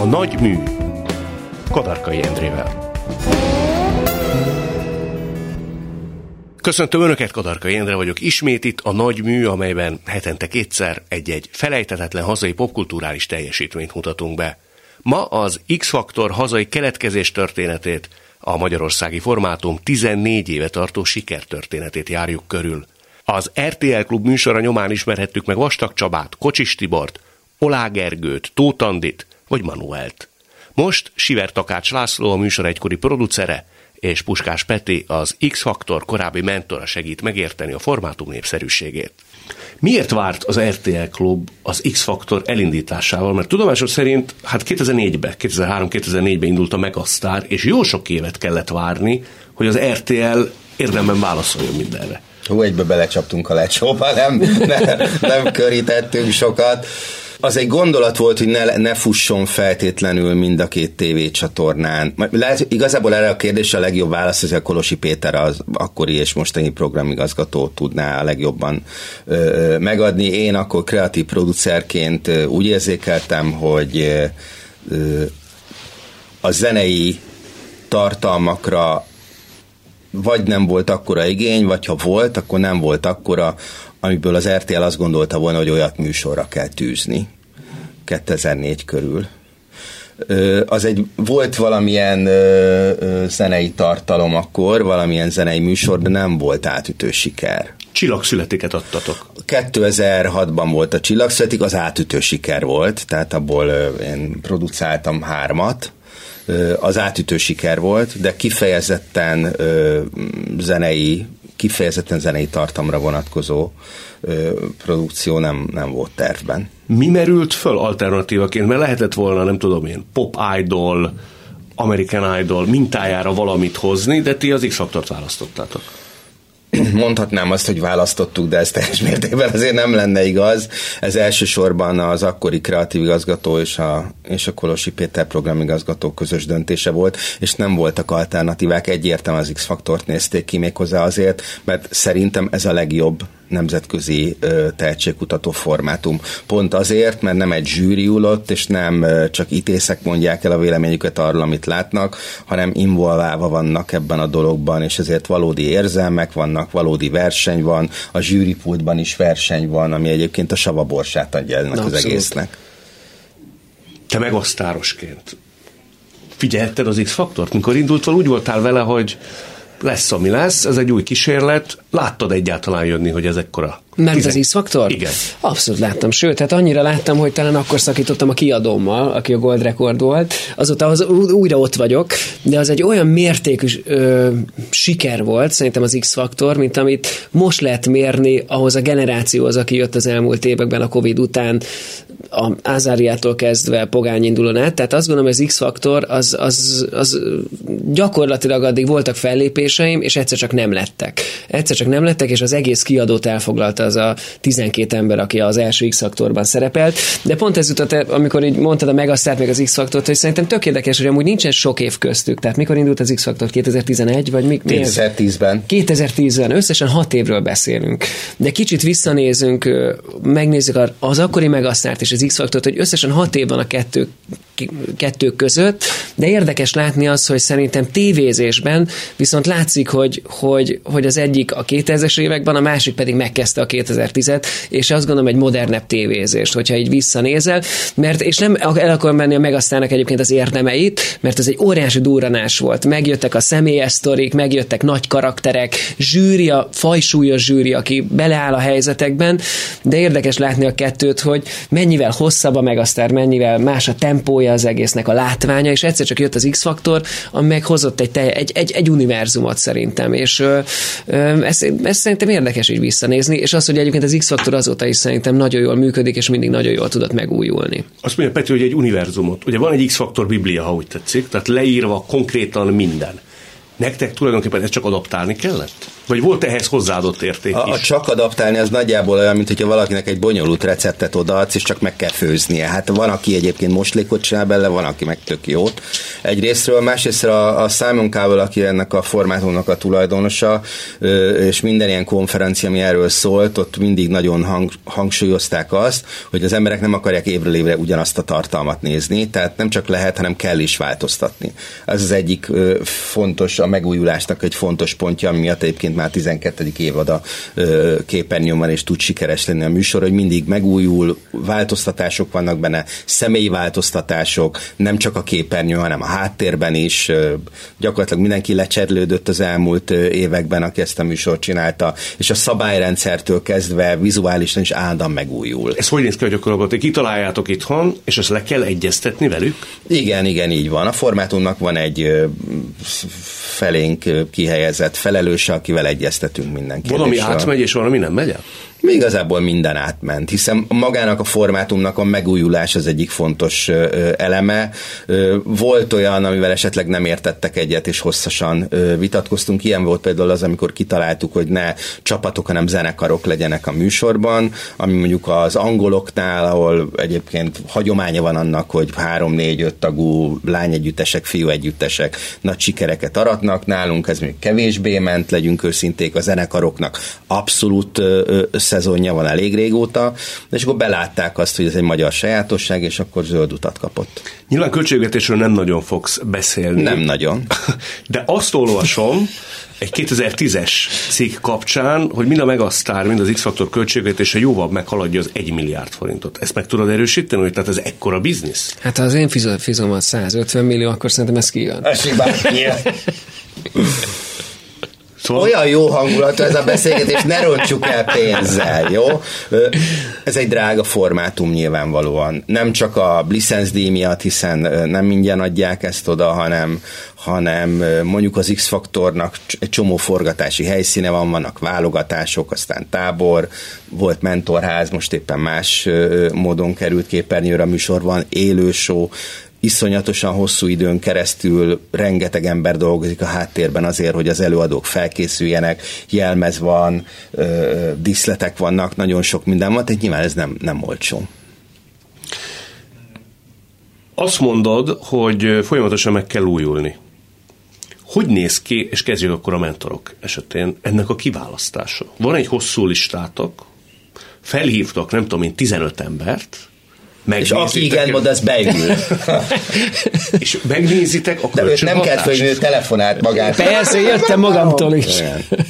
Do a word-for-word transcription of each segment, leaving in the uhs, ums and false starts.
Nagy mű Kadarkai Endrével. Köszöntöm Önöket, Kadarkai Endre vagyok. Ismét itt a Nagy mű, amelyben hetente kétszer egy-egy felejthetetlen hazai popkulturális teljesítményt mutatunk be. Ma az X-Faktor hazai keletkezés történetét, a magyarországi formátum tizennégy éve tartó sikertörténetét járjuk körül. Az er té el Klub műsora nyomán ismerhettük meg Vastag Csabát, Kocsis Tibort, Olá Gergőt, Tóth Andit vagy Manuelt. Most Siver Takács László, a műsor egykori producere, és Puskás Peti, az X-Faktor korábbi mentora segít megérteni a formátum népszerűségét. Miért várt az er té el Klub az X-Faktor elindításával? Mert tudomásom szerint hát kétezer-négyben, kétezer-három-kétezer-négyben indult a Megasztár, és jó sok évet kellett várni, hogy az er té el érdemben válaszoljon mindenre. Hú, egybe belecsaptunk a lecsóba, nem, nem, nem körítettünk sokat. Az egy gondolat volt, hogy ne, ne fusson feltétlenül mind a két tévécsatornán. Lehet, igazából erre a kérdésre a legjobb válasz, hogy a Kolosi Péter az akkori és mostani programigazgató tudná a legjobban ö, megadni. Én akkor kreatív producerként ö, úgy érzékeltem, hogy ö, a zenei tartalmakra vagy nem volt akkora igény, vagy ha volt, akkor nem volt akkora, amiből az er té el azt gondolta volna, hogy olyat műsorra kell tűzni. kétezer-négy körül. Az egy, volt valamilyen ö, ö, zenei tartalom akkor, valamilyen zenei műsor, de nem volt átütő siker. Csillagszületiket adtatok. kétezer-hatban volt a Csillagszületik, az átütő siker volt, tehát abból ö, én producáltam hármat. Az átütő siker volt, de kifejezetten ö, zenei, kifejezetten zenei tartalomra vonatkozó ö, produkció nem, nem volt tervben. Mi merült föl alternatívaként? Mert lehetett volna, nem tudom én, Pop Idol, American Idol mintájára valamit hozni, de ti az X-Faktort választottátok. Mondhatnám azt, hogy választottuk, de ez teljes mértékben azért nem lenne igaz. Ez elsősorban az akkori kreatív igazgató és a, és a Kolosi Péter programigazgató közös döntése volt, és nem voltak alternatívák. Egyértelműen az X-Faktort nézték ki méghozzá azért, mert szerintem ez a legjobb nemzetközi ö, tehetségkutató formátum. Pont azért, mert nem egy zsűri ülött, és nem ö, csak ítészek mondják el a véleményüket arról, amit látnak, hanem involválva vannak ebben a dologban, és ezért valódi érzelmek vannak, valódi verseny van, a zsűripultban is verseny van, ami egyébként a savaborsát adja ennek Na, az abszolút. egésznek. Te megasztárosként figyelted az X-Faktort? Mikor indultval úgy voltál vele, hogy lesz, ami lesz, ez egy új kísérlet. Láttad egyáltalán jönni, hogy ez ekkora? Mert Tizen... az X-Faktor? Igen. Abszolút láttam, sőt, hát annyira láttam, hogy talán akkor szakítottam a kiadómmal, aki a Gold Record volt, azóta az, újra ott vagyok, de az egy olyan mértékű ö, siker volt, szerintem az X-Faktor, mint amit most lehet mérni ahhoz a generációhoz, aki jött az elmúlt években a Covid után, a Ázáriától kezdve Pogány indulón át, tehát azt gondolom, hogy az X-Faktor az, az, az gyakorlatilag addig voltak fellépéseim, és egyszer csak nem lettek. Egyszer csak nem lettek, és az egész kiadót elfoglalta az a tizenkét ember, aki az első X-Faktorban szerepelt. De pont ez jutott, amikor így mondtad a Megasztárt, meg az X-Faktort, hogy szerintem tök érdekes, hogy amúgy nincsen sok év köztük. Tehát mikor indult az X-Faktor? kétezer-tizenegy? Vagy mi, kétezer-tízben. kétezer-tízben. Összesen hat évről beszélünk. De kicsit visszanézünk, megnézzük az akkori Megasztárt és az X-Faktort, hogy összesen hat év van a kettő, kettő között, de érdekes látni az, hogy szerintem tévézésben viszont látszik, hogy, hogy, hogy az egyik a kétezres években, a másik pedig megkezdte a kétezer-tízet, és azt gondolom egy modernebb tévézést, hogyha így visszanézel, mert, és nem el akarom menni a Megasztárnak egyébként az érdemeit, mert ez egy óriási durranás volt. Megjöttek a személyes sztorik, megjöttek nagy karakterek, zsűri, a fajsúlyos zsűri, aki beleáll a helyzetekben, de érdekes látni a kettőt, hogy mennyivel hosszabb a Megasztár, mennyivel más a tempója az egésznek, a látványa, és egyszer csak jött az X-Faktor, ami meghozott egy, egy, egy, egy univerzumot szerintem, és ö, ö, ez, ez szerintem érdekes így visszanézni, és az, hogy egyébként az X-Faktor azóta is szerintem nagyon jól működik, és mindig nagyon jól tudott megújulni. Azt mondja Peti, hogy egy univerzumot. Ugye van egy X-Faktor biblia, ha úgy tetszik, tehát leírva konkrétan minden. Nektek tulajdonképpen ezt csak adaptálni kellett? Vagy volt ehhez hozzáadott érték a, is? A csak adaptálni az nagyjából olyan, mint hogyha valakinek egy bonyolult receptet odaadsz, és csak meg kell főznie. Hát van, aki egyébként moslékot csinál bele, van, aki meg tök jót. Egyrésztről, másrésztről a, a Simon Cowell, aki ennek a formátumnak a tulajdonosa, és minden ilyen konferencia, ami erről szólt, ott mindig nagyon hang, hangsúlyozták azt, hogy az emberek nem akarják évről évre ugyanazt a tartalmat nézni, tehát nem csak lehet, hanem kell is változtatni. Ez az egyik fontos, a megújulásnak egy fontos pontja, ami miatt egyébként már tizenkettedik évada képernyőn van, és tud sikeres lenni a műsor, hogy mindig megújul, változtatások vannak benne, személyi változtatások, nem csak a képernyő, hanem a háttérben is. Gyakorlatilag mindenki lecserélődött az elmúlt években, aki ezt a műsort csinálta, és a szabályrendszertől kezdve vizuálisan is állandóan megújul. Ez hogy néz ki a gyakorlatban? Ti kitaláljátok itthon, és ezt le kell egyeztetni velük? Igen, igen, így van. A formátumnak van egy felénk kihelyezett felelőse, akivel egyeztetünk minden kérdésről. Valami átmegy, és valami nem megy el? Mi igazából minden átment, hiszen magának a formátumnak a megújulás az egyik fontos eleme. Volt olyan, amivel esetleg nem értettek egyet, és hosszasan vitatkoztunk. Ilyen volt például az, amikor kitaláltuk, hogy ne csapatok, hanem zenekarok legyenek a műsorban, ami mondjuk az angoloknál, ahol egyébként hagyománya van annak, hogy három, négy, öt tagú lányegyüttesek, fiúegyüttesek nagy sikereket aratnak. Nálunk ez még kevésbé ment, legyünk őszinték, a zenekaroknak abszolút szezonja van elég régóta, és akkor belátták azt, hogy ez egy magyar sajátosság, és akkor zöld utat kapott. Nyilván költségvetésről nem nagyon fogsz beszélni. Nem nagyon. De azt olvasom egy kétezer-tízes cikk kapcsán, hogy mind a Megasztár, mind az X-Faktor költségvetése jóval meghaladja az egy milliárd forintot. Ezt meg tudod erősíteni, hogy tehát ez ekkora biznisz? Hát ha az én fizom az százötven millió, akkor szerintem ez kijön. Szóval... Olyan jó hangulatú ez a beszélgetés, ne rontsuk el pénzzel, jó? Ez egy drága formátum nyilvánvalóan. Nem csak a licencdíj miatt, hiszen nem ingyen adják ezt oda, hanem, hanem mondjuk az X-Faktornak egy csomó forgatási helyszíne van, vannak válogatások, aztán tábor, volt mentorház, most éppen más módon került képernyőre a műsor, van élő show, iszonyatosan hosszú időn keresztül rengeteg ember dolgozik a háttérben azért, hogy az előadók felkészüljenek, jelmez van, ö, díszletek vannak, nagyon sok minden van, tehát nyilván ez nem, nem olcsó. Azt mondod, hogy folyamatosan meg kell újulni. Hogy néz ki, és kezdjük akkor a mentorok esetén, ennek a kiválasztása? Van egy hosszú listátok, felhívtok, nem tudom én, tizenöt embert, és aki igen mond, az beül. És megnézitek a kölcsönhatást? Nem kellett, hogy ő telefonált magát. Persze, jöttem magamtól is.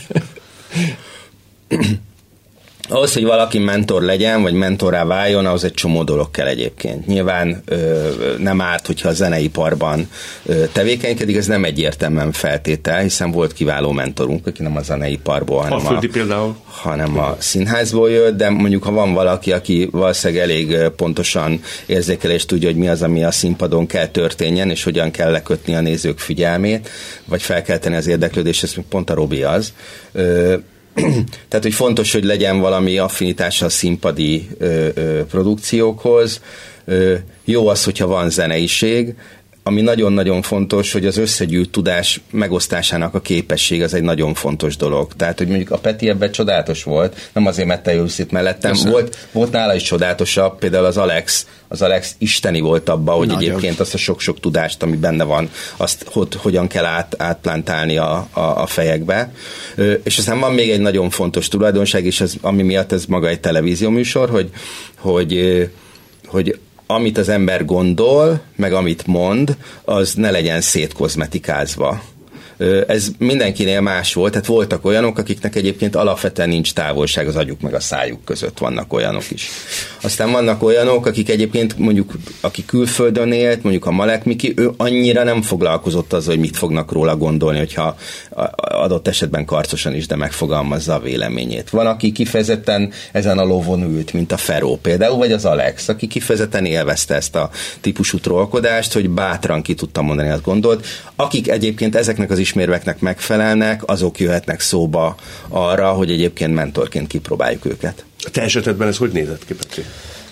Ahhoz, hogy valaki mentor legyen, vagy mentorrá váljon, ahhoz egy csomó dolog kell egyébként. Nyilván ö, nem árt, hogyha a zeneiparban ö, tevékenykedik, ez nem egyértelműen feltétel, hiszen volt kiváló mentorunk, aki nem a zeneiparból, hanem a, a, hanem a színházból jött, de mondjuk ha van valaki, aki valószínűleg elég pontosan érzékel és tudja, hogy mi az, ami a színpadon kell történjen, és hogyan kell lekötni a nézők figyelmét, vagy felkelteni az érdeklődést, ez pont a Robi az. Ö, Tehát, hogy fontos, hogy legyen valami affinitása a színpadi ö, ö, produkciókhoz. Ö, jó az, hogyha van zeneiség, ami nagyon-nagyon fontos, hogy az összegyűjt tudás megosztásának a képesség az egy nagyon fontos dolog. Tehát, hogy mondjuk a Peti ebben csodálatos volt, nem azért, mert te ülsz itt mellettem, volt, volt nála is csodálatosabb, például az Alex, az Alex isteni volt abban, hogy nagyon. Egyébként azt a sok-sok tudást, ami benne van, azt hogy, hogyan kell át, átplántálni a, a, a fejekbe. Ö, és aztán van még egy nagyon fontos tulajdonság, és ez, ami miatt ez maga egy televízióműsor, hogy, hogy, hogy amit az ember gondol, meg amit mond, az ne legyen szétkozmetikázva. Ez mindenkinél más volt, tehát voltak olyanok, akiknek egyébként alapvetően nincs távolság az agyuk meg a szájuk között, vannak olyanok is. Aztán vannak olyanok, akik egyébként mondjuk, aki külföldön élt, mondjuk a Malek Miki, ő annyira nem foglalkozott azzal, hogy mit fognak róla gondolni, hogyha adott esetben karcosan is, de megfogalmazza a véleményét. Van, aki kifejezetten ezen a lovon ült, mint a Feró például, vagy az Alex, aki kifejezetten élvezte ezt a típusú trollkodást, hogy bátran ki tudta mondani, azt gondolt. Akik egyébként ezeknek az ismérveknek megfelelnek, azok jöhetnek szóba arra, hogy egyébként mentorként kipróbáljuk őket. A te esetedben ez hogy nézett ki, Petri?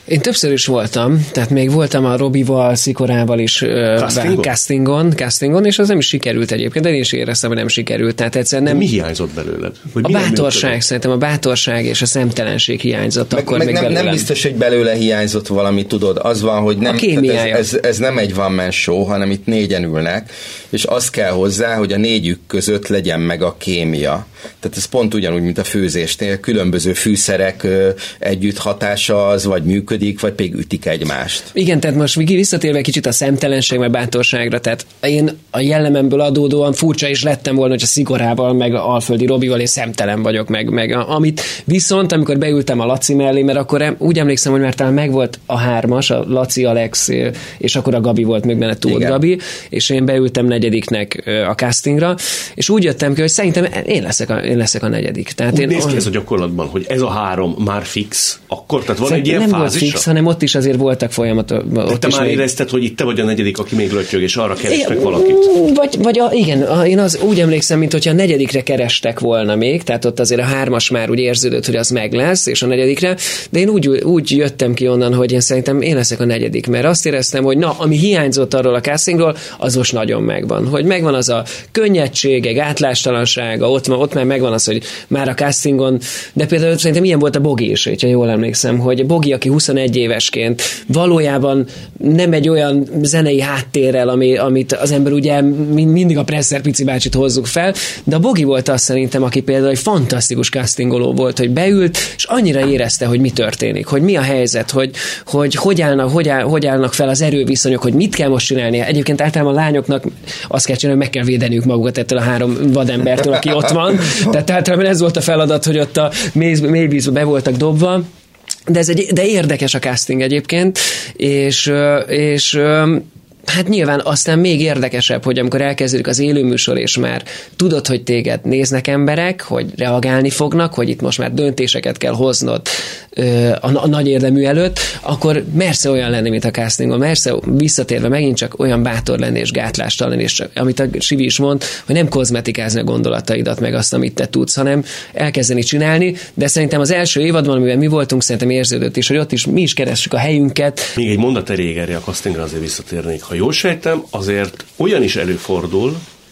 Én többször is voltam, tehát még voltam a Robival, Szikorával is castingon? castingon, castingon, és az nem is sikerült egyébként, de én is éreztem, hogy nem sikerült. Tehát egyszerűen nem... De mi hiányzott belőled? Hogy a bátorság, működött? Szerintem a bátorság és a szemtelenség hiányzott meg, akkor meg még nem, belőlem. Nem biztos, hogy belőle hiányzott valami, tudod, az van, hogy nem, ez, ez, ez nem egy one man show, hanem itt négyen ülnek, és az kell hozzá, hogy a négyük között legyen meg a kémia. Tehát ez pont ugyanúgy, mint a főzésnél, különböző fűszerek együtt hatása az, vagy működik, vagy pedig ütik egymást. Igen, tehát most visszatérve kicsit a szemtelenség, meg bátorságra, tehát én a jellememből adódóan furcsa is lettem volna, hogy a Szigorával, meg a Alföldi Robival én szemtelen vagyok, meg, meg amit viszont, amikor beültem a Laci mellé, mert akkor úgy emlékszem, hogy már talán megvolt a hármas, a Laci, Alex, és akkor a Gabi volt még benne, Tóth Gabi, és én beültem negyediknek a castingra, és úgy jöttem ki, hogy szerintem én leszek a, én leszek a negyedik. Tehát úgy én néz ki ez a gyakorlatban, hogy ez a három már fix, akkor, tehát van egy ilyen nem fázisa? volt fix, hanem ott is azért voltak folyamatok. De te már még... érezted, hogy itt te vagy a negyedik, aki még lötyög, és arra kerestek valakit? Vagy, vagy a, igen, a, én az úgy emlékszem, mint hogyha a negyedikre kerestek volna még, tehát ott azért a hármas már úgy érződött, hogy az meg lesz, és a negyedikre, de én úgy, úgy jöttem ki onnan, hogy én szerintem én leszek a negyedik, mert azt éreztem, hogy na, ami hiányzott arról a castingról, az most nagyon megvan. Hogy megvan az a könnyedsége, gátlástalansága, ott, ott már megvan az, hogy már a castingon, de például szerintem ilyen volt a Bogi is, hogyha jól emlékszem, hogy Bogi, aki huszonegy évesként valójában nem egy olyan zenei háttérrel, ami, amit az ember ugye mindig a Presser Pici bácsit hozzuk fel, de a Bogi volt az szerintem, aki például egy fantasztikus castingoló volt, hogy beült, és annyira érezte, hogy mi történik, hogy mi a helyzet, hogy hogy, hogy, állnak, hogy, áll, hogy állnak fel az erőviszonyok, hogy mit kell most csinálni. Egyébként általában a lányoknak azt kell csinálni, hogy meg kell védeniük magukat ettől a három vadembertől, aki ott van. Tehát általában ez volt a feladat, hogy ott a mélyvízbe be voltak dobva. De, ez egy, de érdekes a casting egyébként, és, és hát nyilván aztán még érdekesebb, hogy amikor elkezdődik az élőműsor, és már tudod, hogy téged néznek emberek, hogy reagálni fognak, hogy itt most már döntéseket kell hoznod a, a nagy érdemű előtt, akkor mersze olyan lenni, mint a castingon, mersze visszatérve megint csak olyan bátor lenni és gátlástalan, és amit a Sivi is mond, hogy nem kozmetikázni a gondolataidat, meg azt, amit te tudsz, hanem elkezdeni csinálni, de szerintem az első évadban, amiben mi voltunk, szerintem érződött is, hogy ott is mi is keressük a helyünket. Még egy mondat erejéig erre a castingra azért visszatérnék. Ha jól sejtem, azért olyan is előfordul,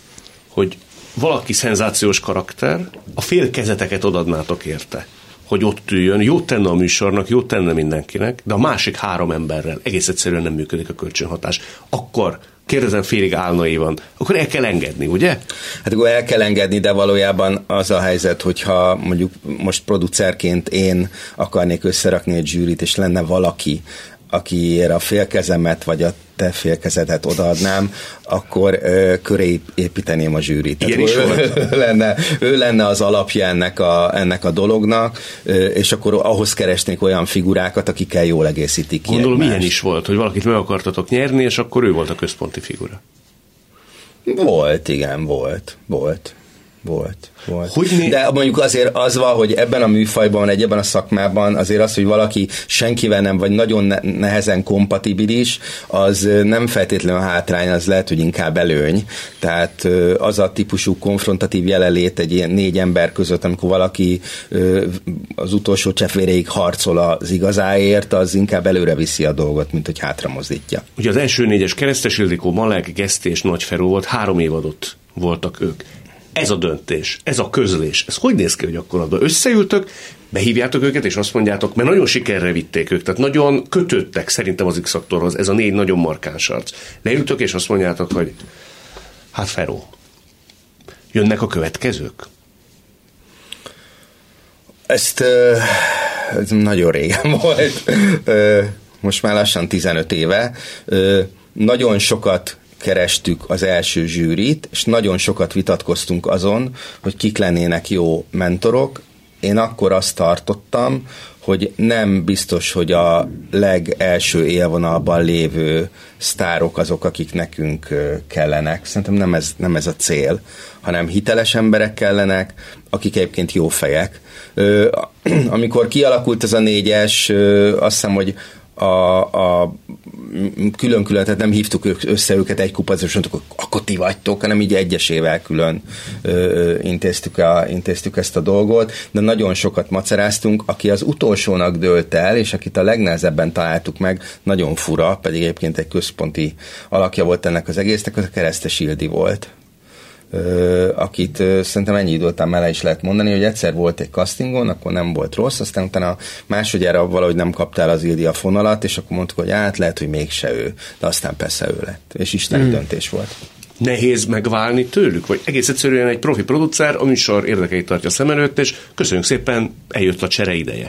hogy valaki szenzációs karakter, a fél kezeteket odadnátok érte, hogy ott üljön, jót tenne a műsornak, jót tenne mindenkinek, de a másik három emberrel egész egyszerűen nem működik a kölcsönhatás. Akkor kérdezem félig álnaivan, akkor el kell engedni, ugye? Hát akkor el kell engedni, de valójában az a helyzet, hogyha mondjuk most producerként én akarnék összerakni egy zsűrit, és lenne valaki, akiért a félkezemet, vagy a te félkezedet odaadnám, akkor ö, köré építeném a zsűrit. Igen is ő, ő, lenne, ő lenne az alapja ennek a, ennek a dolognak, ö, és akkor ahhoz keresnék olyan figurákat, akikkel jól egészítik ki. Gondolom, milyen is volt, hogy valakit meg akartatok nyerni, és akkor ő volt a központi figura. Volt, igen, volt, volt. Volt, volt. Hogy de mondjuk azért az van, hogy ebben a műfajban, egy ebben a szakmában azért az, hogy valaki senkivel nem, vagy nagyon nehezen kompatibilis, az nem feltétlenül hátrány, az lehet, hogy inkább előny. Tehát az a típusú konfrontatív jelenlét egy ilyen négy ember között, amikor valaki az utolsó cseppvéréig harcol az igazáért, az inkább előre viszi a dolgot, mint hogy hátra mozdítja. Ugye az első négyes Keresztes Ildikó, Malek, Geszti és Nagyferó volt, három évadot voltak ők. Ez a döntés, ez a közlés, ez hogy néz ki, hogy akkor abban összeültök, behívjátok őket, és azt mondjátok, mert nagyon sikerre vitték ők, tehát nagyon kötődtek szerintem az X-faktorhoz, ez a négy nagyon markáns arc. Leültök, és azt mondjátok, hogy hát Feró, jönnek a következők? Ezt ez nagyon régen volt, most már lassan tizenöt éve, nagyon sokat kerestük az első zsűrit, és nagyon sokat vitatkoztunk azon, hogy kik lennének jó mentorok. Én akkor azt tartottam, hogy nem biztos, hogy a legelső élvonalban lévő sztárok azok, akik nekünk kellenek. Szerintem nem ez, nem ez a cél, hanem hiteles emberek kellenek, akik egyébként jó fejek. Amikor kialakult ez a négyes, azt hiszem, hogy a, a külön-külön, tehát nem hívtuk össze őket egy kupacra, és mondtuk, akkor ti vagytok, hanem így egyesével külön ö, intéztük, a, intéztük ezt a dolgot, de nagyon sokat maceráztunk, aki az utolsónak dőlt el, és akit a legnehezebben találtuk meg, nagyon fura, pedig egyébként egy központi alakja volt ennek az egésznek, az a Keresztes Ildi volt. Ö, akit ö, szerintem ennyi idő után mellé is lehet mondani, hogy egyszer volt egy castingon, akkor nem volt rossz, aztán utána másodjára valahogy nem kapta el az Ildi a fonalat, és akkor mondtuk, hogy hát lehet, hogy mégse ő, de aztán persze ő lett, és isteni mm. döntés volt. Nehéz megválni tőlük, vagy egész egyszerűen egy profi producer a műsor érdekeit tartja szem előtt, és köszönjük szépen, eljött a csere ideje.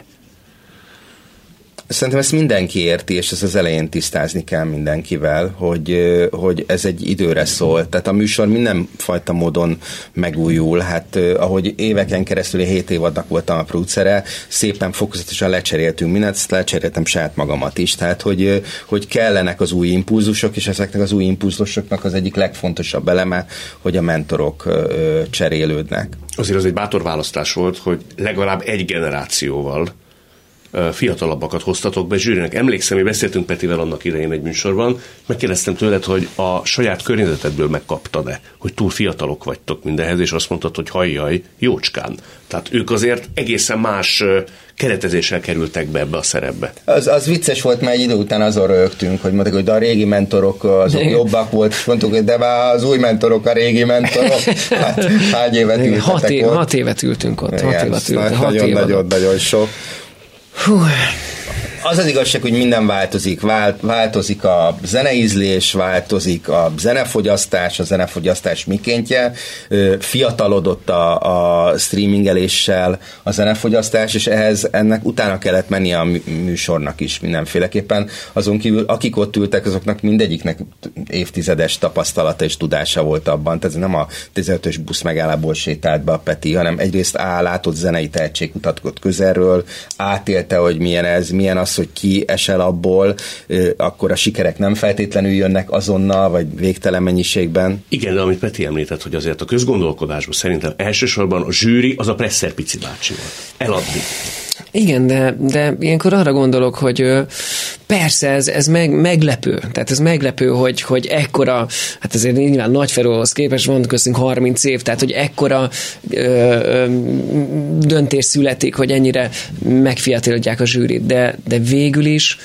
Szerintem ezt mindenki érti, és ezt az elején tisztázni kell mindenkivel, hogy, hogy ez egy időre szól. Tehát a műsor mindenfajta módon megújul. Hát ahogy éveken keresztül, hét évadnak voltam a producere, szépen fokozatosan lecseréltünk mindent, ezt lecseréltem saját magamat is. Tehát, hogy, hogy kellenek az új impulzusok, és ezeknek az új impulzusoknak az egyik legfontosabb eleme, hogy a mentorok cserélődnek. Azért az egy bátor választás volt, hogy legalább egy generációval fiatalabbakat hoztatok be zsűrinek. Emlékszem, hogy beszéltünk Petivel annak idején egy műsorban, megkérdeztem tőled, hogy a saját környezetedből megkaptad-e, hogy túl fiatalok vagytok mindenhez, és azt mondtad, hogy hajjaj, jócskán. Tehát ők azért egészen más keretezéssel kerültek be ebbe a szerepbe. Az, az vicces volt, mert egy idő után azon rögtünk, hogy mondták, hogy de a régi mentorok azok jobbak volt, és mondtuk, hogy de már az új mentorok a régi mentorok. Hát hány évet ültetek hat, év, ott? hat évet ültünk ott. Igen, hat évet ültünk, hat nagyon-nagyon sok. Hú. Az az igazság, hogy minden változik. Vált, változik a zeneízlés, változik a zenefogyasztás, a zenefogyasztás mikéntje. Fiatalodott a, a streamingeléssel a zenefogyasztás, és ehhez ennek utána kellett menni a műsornak is mindenféleképpen. Azon kívül, akik ott ültek, azoknak mindegyiknek évtizedes tapasztalata és tudása volt abban. Tehát ez nem a tizenötös busz megállából sétált be a Peti, hanem egyrészt á, látott zenei tehetségkutatót közelről, átélte, hogy milyen ez, milyen az, hogy ki esel abból, akkor a sikerek nem feltétlenül jönnek azonnal, vagy végtelen mennyiségben. Igen, de amit Peti említett, hogy azért a közgondolkodásban szerintem elsősorban a zsűri az a Presser Pici bácsi volt. Eladni. Igen, de, de ilyenkor arra gondolok, hogy persze ez, ez meg, meglepő. Tehát ez meglepő, hogy, hogy ekkora, hát azért nyilván Nagyferóhoz képest van köztünk harminc év, tehát hogy ekkora ö, ö, döntés születik, hogy ennyire megfiatalodják a zsűrit, de, de végül is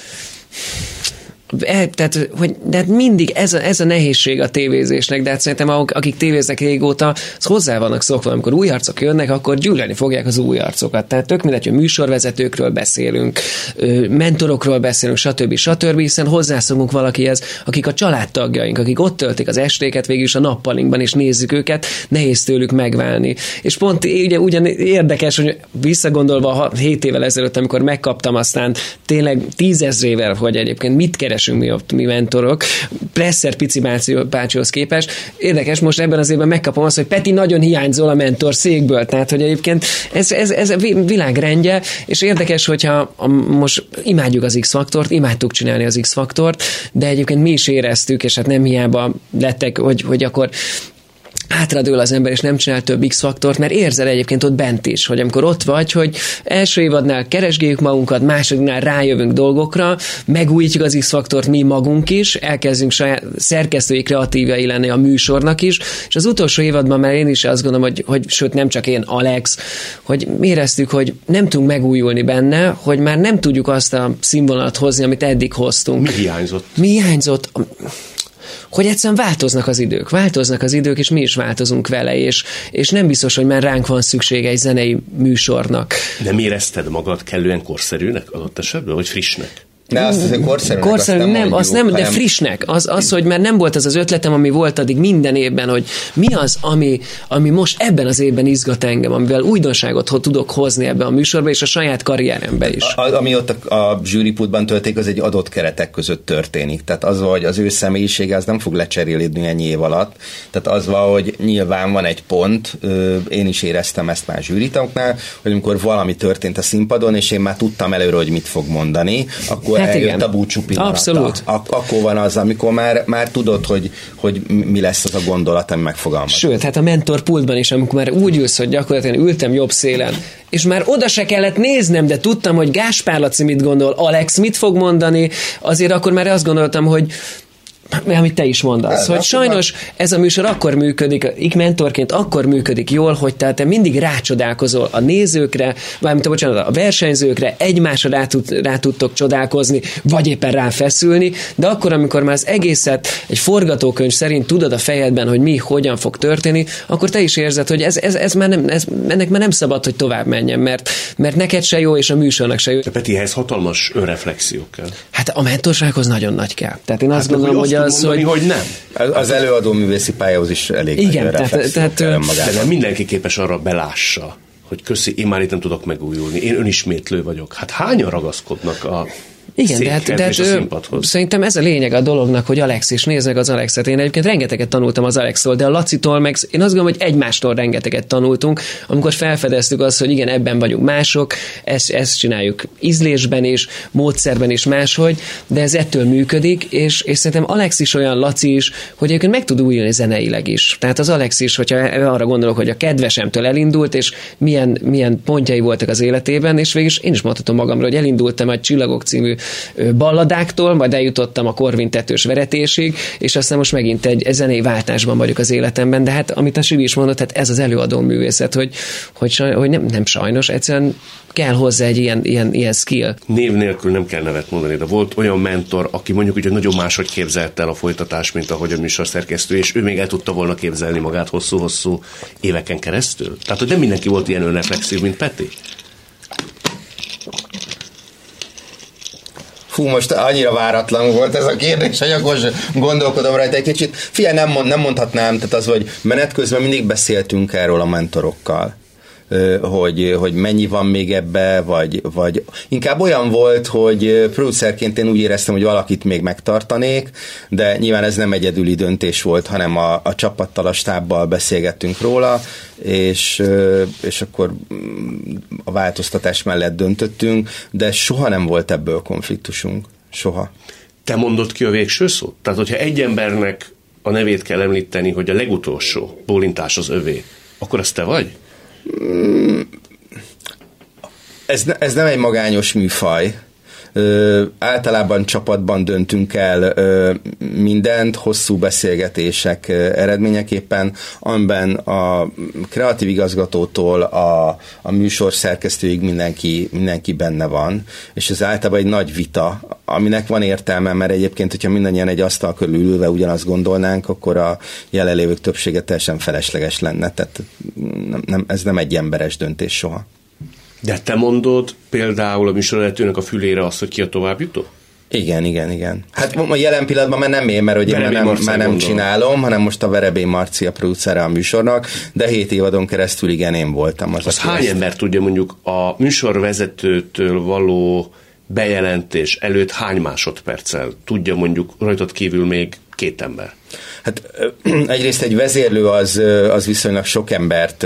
El, tehát, hogy, de hát mindig ez a, ez a nehézség a tévézésnek, de hát szerintem akik tévéznek régóta, az hozzá vannak szokva, amikor új arcok jönnek, akkor gyűlölni fogják az új arcokat. Tehát tök mindegy, hogy műsorvezetőkről beszélünk, mentorokról beszélünk, stb. stb. Hiszen hozzászokunk valakihez, akik a családtagjaink, akik ott töltik az estéket, végül is a nappalinkban, és nézzük őket, nehéz tőlük megválni. És pont ugye, ugyan érdekes, hogy visszagondolva hét évvel ezelőtt, amikor megkaptam, aztán tényleg tízezrével, hogy egyébként mit keres mi, a, mi mentorok, Presser Pici bácsihoz képest. Érdekes, most ebben az évben megkapom azt, hogy Peti, nagyon hiányzol a mentor székből, tehát, hogy egyébként ez, ez, ez a világrendje, és érdekes, hogyha a, most imádjuk az X-faktort, imádtuk csinálni az X-faktort, de egyébként mi is éreztük, és hát nem hiába lettek, hogy, hogy akkor hátradől az ember, és nem csinál több X-faktort, mert érzel egyébként ott bent is, hogy amikor ott vagy, hogy első évadnál keresgéljük magunkat, másodiknál rájövünk dolgokra, megújítjuk az X-faktort mi magunk is, elkezdünk saját szerkesztői kreatívjai lenni a műsornak is, és az utolsó évadban már én is azt gondolom, hogy, hogy sőt nem csak én, Alex, hogy éreztük, hogy nem tudunk megújulni benne, hogy már nem tudjuk azt a színvonalat hozni, amit eddig hoztunk. Mi hiányzott? Mi hiányzott? Hogy egyszerűen változnak az idők, változnak az idők, és mi is változunk vele, és, és nem biztos, hogy már ránk van szüksége egy zenei műsornak. Nem érezted magad kellően korszerűnek adott esetben, vagy frissnek? De azt az, korszerűnek korszerű, azt nem, nem, mondjuk, azt nem, de hanem... frissnek. Az, az, hogy már nem volt az az ötletem, ami volt addig minden évben, hogy mi az, ami, ami most ebben az évben izgat engem, amivel újdonságot tudok hozni ebbe a műsorba, és a saját karrierembe is. A, ami ott a, a zsűripultban történik, az egy adott keretek között történik. Tehát az, hogy az ő személyisége, az nem fog lecserélődni ennyi év alatt. Tehát az van, hogy nyilván van egy pont, én is éreztem ezt már zsűritaknál, hogy amikor valami történt a színpadon, és én már tudtam előre, hogy mit fog mondani, akkor hát eljött igen. a búcsú pillanata. Abszolút. Ak- akkor van az, amikor már, már tudod, hogy, hogy mi lesz az a gondolat, ami megfogalmaz. Sőt, hát a mentor pultban is, amikor már úgy ülsz, hogy gyakorlatilag ültem jobb szélen, és már oda se kellett néznem, de tudtam, hogy Gáspár Laci mit gondol, Alex mit fog mondani, azért akkor már azt gondoltam, hogy amit te is mondasz, ez hogy sajnos ez a műsor akkor működik, mentorként akkor működik jól, hogy te, te mindig rácsodálkozol a nézőkre, vagy bocsánat, a versenyzőkre, egymásra rá, tud, rá tudtok csodálkozni, vagy éppen ráfeszülni, de akkor, amikor már az egészet egy forgatókönyv szerint tudod a fejedben, hogy mi, hogyan fog történni, akkor te is érzed, hogy ez, ez, ez már nem, ez, ennek már nem szabad, hogy tovább menjen, mert, mert neked se jó, és a műsornak se jó. De Petihez hatalmas önreflexió kell. Hát a mentorsághoz nagyon nagy kell. Tehát én azt hát gondolom, hogy az, mondani, hogy... hogy nem. Az előadó művészi pályához is elég igen, nagy tehát, tehát, de nem mindenki képes arra belássa, hogy köszi, én már itt nem tudok megújulni, én önismétlő vagyok. Hát hányan ragaszkodnak a igen, de hát, de hát szerintem ez a lényeg a dolognak, hogy Alex is, nézd meg az Alexet. Én egyébként rengeteget tanultam az Alextól, de a Lacitól meg én azt gondolom, hogy egymástól rengeteget tanultunk, amikor felfedeztük azt, hogy igen, ebben vagyunk mások, ezt, ezt csináljuk ízlésben is, módszerben is máshogy, de ez ettől működik, és, és szerintem Alex is olyan, Laci is, hogy egyébként meg tud újulni zeneileg is. Tehát az Alex is, hogyha arra gondolok, hogy a kedvesemtől elindult, és milyen, milyen pontjai voltak az életében, és végül én is mondhatom magamra, hogy elindultam egy Csillagok című balladáktól, majd eljutottam a Korvin tetős veretésig, és aztán most megint egy zenei váltásban vagyok az életemben, de hát amit a Sivi is mondott, hát ez az előadó művészet, hogy, hogy, saj, hogy nem, nem sajnos, egyszerűen kell hozzá egy ilyen, ilyen, ilyen skill. Név nélkül nem kell nevet mondani, de volt olyan mentor, aki mondjuk ugye nagyon máshogy képzelte el a folytatást, mint ahogy a műsorszerkesztő, és ő még el tudta volna képzelni magát hosszú-hosszú éveken keresztül. Tehát, hogy nem mindenki volt ilyen önreflexív, mint Peti. Fú, most annyira váratlan volt ez a kérdés, hogy akkor gondolkodom rajta egy kicsit. Figyelj, nem, mond, nem mondhatnám, tehát az, hogy menet közben mindig beszéltünk erről a mentorokkal, hogy, hogy mennyi van még ebbe, vagy, vagy inkább olyan volt, hogy producerként én úgy éreztem, hogy valakit még megtartanék, de nyilván ez nem egyedüli döntés volt, hanem a, a csapattal, a stábbal beszélgettünk róla, és, és akkor a változtatás mellett döntöttünk, de soha nem volt ebből konfliktusunk. Soha. Te mondod ki a végső szót? Tehát, hogyha egy embernek a nevét kell említeni, hogy a legutolsó bólintás az övé, akkor az te vagy? Ez, ez nem egy magányos műfaj. Ö, általában csapatban döntünk el ö, mindent, hosszú beszélgetések ö, eredményeképpen, amiben a kreatív igazgatótól a, a műsor szerkesztőig mindenki, mindenki benne van, és ez általában egy nagy vita, aminek van értelme, mert egyébként, hogyha mindannyian egy asztal körül ülve ugyanazt gondolnánk, akkor a jelenlévők többsége teljesen felesleges lenne, tehát nem, nem, ez nem egy emberes döntés soha. De te mondod például a műsorvezetőnek a fülére azt, hogy ki a továbbjutó? Igen, igen, igen. Hát a jelen pillanatban már nem én, mert ugye már nem, már nem csinálom, hanem most a Verebély Marci a producere a műsornak, de hét évadon keresztül igen, én voltam. Az, az hány ezt... ember tudja mondjuk a műsorvezetőtől való bejelentés előtt hány másodperccel tudja mondjuk rajtad kívül még két ember? Hát egyrészt egy vezérlő az, az viszonylag sok embert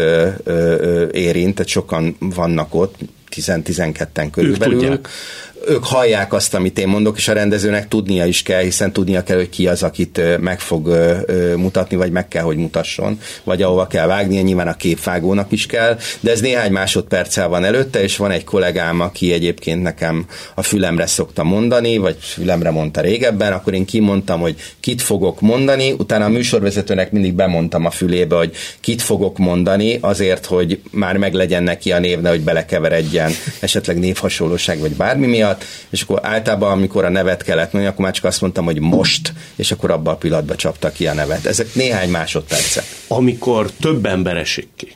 érint, tehát sokan vannak ott, tíz-tizenketten körülbelül. Ők hallják azt, amit én mondok, és a rendezőnek tudnia is kell, hiszen tudnia kell, hogy ki az, akit meg fog mutatni, vagy meg kell, hogy mutasson, vagy ahova kell vágnia, nyilván a képvágónak is kell, de ez néhány másodperccel van előtte, és van egy kollégám, aki egyébként nekem a fülemre szokta mondani, vagy fülemre mondta régebben, akkor én kimondtam, hogy kit fogok mondani, utána a műsorvezetőnek mindig bemondtam a fülébe, hogy kit fogok mondani, azért, hogy már meglegyen neki a névne, hogy belekeveredjen esetleg névhasonlóság, vagy bármi miatt, és akkor általában, amikor a nevet kellett mondani, akkor már csak azt mondtam, hogy most, és akkor abban a pillanatban csapta ki a nevet. Ezek néhány másodpercek. Amikor több ember esik ki,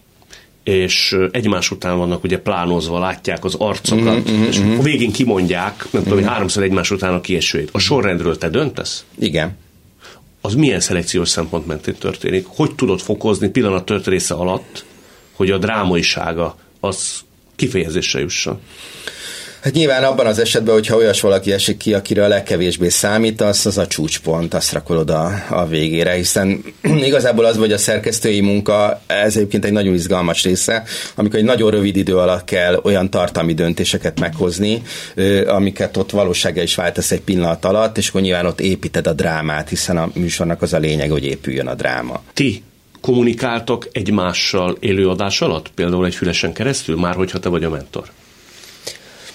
és egymás után vannak ugye plánozva, látják az arcokat, mm-hmm, és mm-hmm. a végén kimondják, nem tudom, hogy háromszor egymás után a kiesőjét. A sorrendről te döntesz? Igen. Az milyen szelekciós szempont mentén történik? Hogy tudod fokozni pillanat történése alatt, hogy a drámaisága az kifejezésre jusson? Hát nyilván abban az esetben, hogyha olyas valaki esik ki, akire a legkevésbé számítasz, az a csúcspont, azt rakod oda a végére, hiszen igazából az, hogy a szerkesztői munka, ez egyébként egy nagyon izgalmas része, amikor egy nagyon rövid idő alatt kell olyan tartalmi döntéseket meghozni, amiket ott valósággal is váltasz egy pillanat alatt, és akkor nyilván ott építed a drámát, hiszen a műsornak az a lényeg, hogy épüljön a dráma. Ti kommunikáltok egymással élőadás alatt? Például egy fülesen keresztül, már hogyha te vagy a mentor?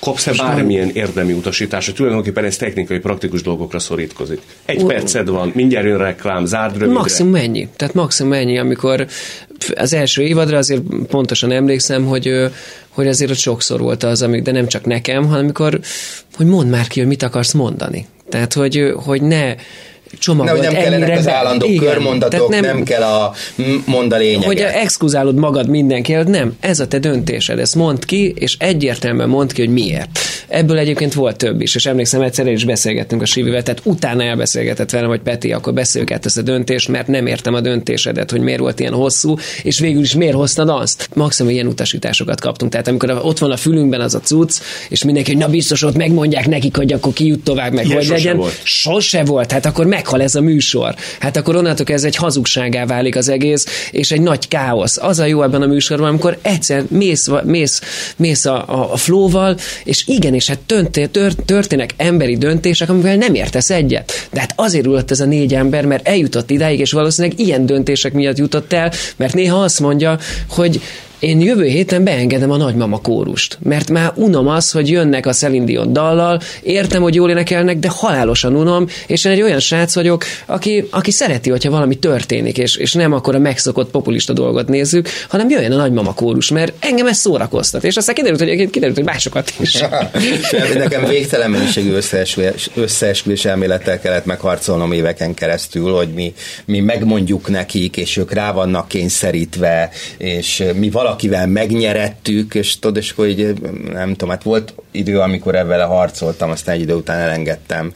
Kapsz-e bármilyen érdemi utasításra? Tulajdonképpen ez technikai, praktikus dolgokra szorítkozik. Egy uh, perced van, mindjárt jön reklám, zárd rövidre. Maximum ennyi. Tehát maximum ennyi, amikor az első évadra azért pontosan emlékszem, hogy, hogy azért ott sokszor volt az, amik, de nem csak nekem, hanem amikor, hogy mondd már ki, hogy mit akarsz mondani. Tehát, hogy, hogy ne csomagolt nem kellenek az állandó igen, körmondatok, nem, nem kell a mond a lényeget. Hogy exkluzálod magad mindenki előtt, nem, ez a te döntésed, ezt mondd ki, és egyértelműen mondd ki, hogy miért. Ebből egyébként volt több is, és emlékszem, egyszer is beszélgettünk a Sivivel, tehát utána elbeszélgetett velem, hogy Peti, akkor beszéljük át ezt a döntést, mert nem értem a döntésedet, hogy miért volt ilyen hosszú, és végül is miért hoztad azt. Maximum ilyen utasításokat kaptunk, tehát amikor ott van a fülünkben az a cucc, és mindenki, hogy na biztos ott megmondják nekik, hogy akkor ki jut tovább, meg ilyen hogy sose legyen. Volt. Sose volt, hát akkor meghal ez a műsor. Hát akkor onnantól ez egy hazugságá válik az egész, és egy nagy káosz. Az a jó ebben a műsorban, amikor egyszer mész, mész, mész a, a, a flow-val, és igenis, hát tört, tört, történnek emberi döntések, amivel nem értesz egyet. De hát azért ülött ez a négy ember, mert eljutott idáig, és valószínűleg ilyen döntések miatt jutott el, mert néha azt mondja, hogy én jövő héten beengedem a Nagymama kórust, mert már unom az, hogy jönnek a Celine Dion dallal, értem, hogy jól énekelnek, de halálosan unom, és én egy olyan srác vagyok, aki, aki szereti, hogyha valami történik, és, és nem akkor a megszokott populista dolgot nézzük, hanem jöjjön a Nagymama kórus, mert engem ez szórakoztat, és aztán kiderült, hogy, kiderült, hogy másokat is. Nekem végtelen mennyiségű összeesküvés, összeesküvés elmélettel kellett megharcolnom éveken keresztül, hogy mi, mi megmondjuk nekik, és ők rá vannak kényszerítve, és mi valaki akivel megnyerettük, és tudod, és akkor így, nem tudom, hát volt idő, amikor ebben harcoltam, aztán egy idő után elengedtem,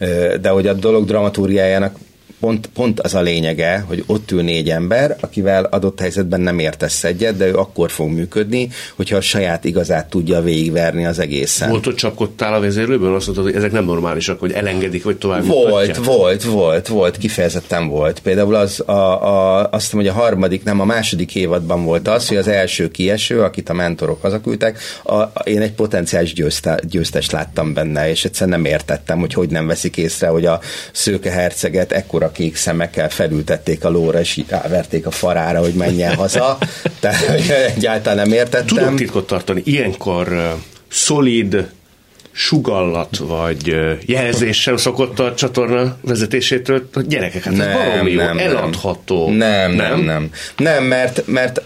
de hogy a dolog dramaturgiájának Pont, pont az a lényege, hogy ott ül négy ember, akivel adott helyzetben nem értesz egyet, de ő akkor fog működni, hogyha a saját igazát tudja végigverni az egészen. Volt, hogy csapkodtál a vezérlőből? Azt mondtad, hogy ezek nem normálisak, hogy elengedik, vagy tovább Volt, mutatják? volt, volt, volt, kifejezetten volt. Például az, a, a, azt mondom, hogy a harmadik, nem, a második évadban volt az, hogy az első kieső, akit a mentorok hazaküldtek, a, a, én egy potenciális győzte, győztest láttam benne, és egyszerűen nem értettem, hogy hogy nem veszik észre, hogy a szőke herceget ekkora kék szemekkel felültették a lóra, és ráverték a farára, hogy menjen haza. Tehát egyáltalán nem értettem. Tudok titkot tartani. Ilyenkor uh, szolid sugallat vagy uh, jelzéssel szokott a csatorna vezetésétől, hogy gyerekek, hát nem, ez valami jó, nem, eladható. Nem, nem, nem. Nem, nem mert, mert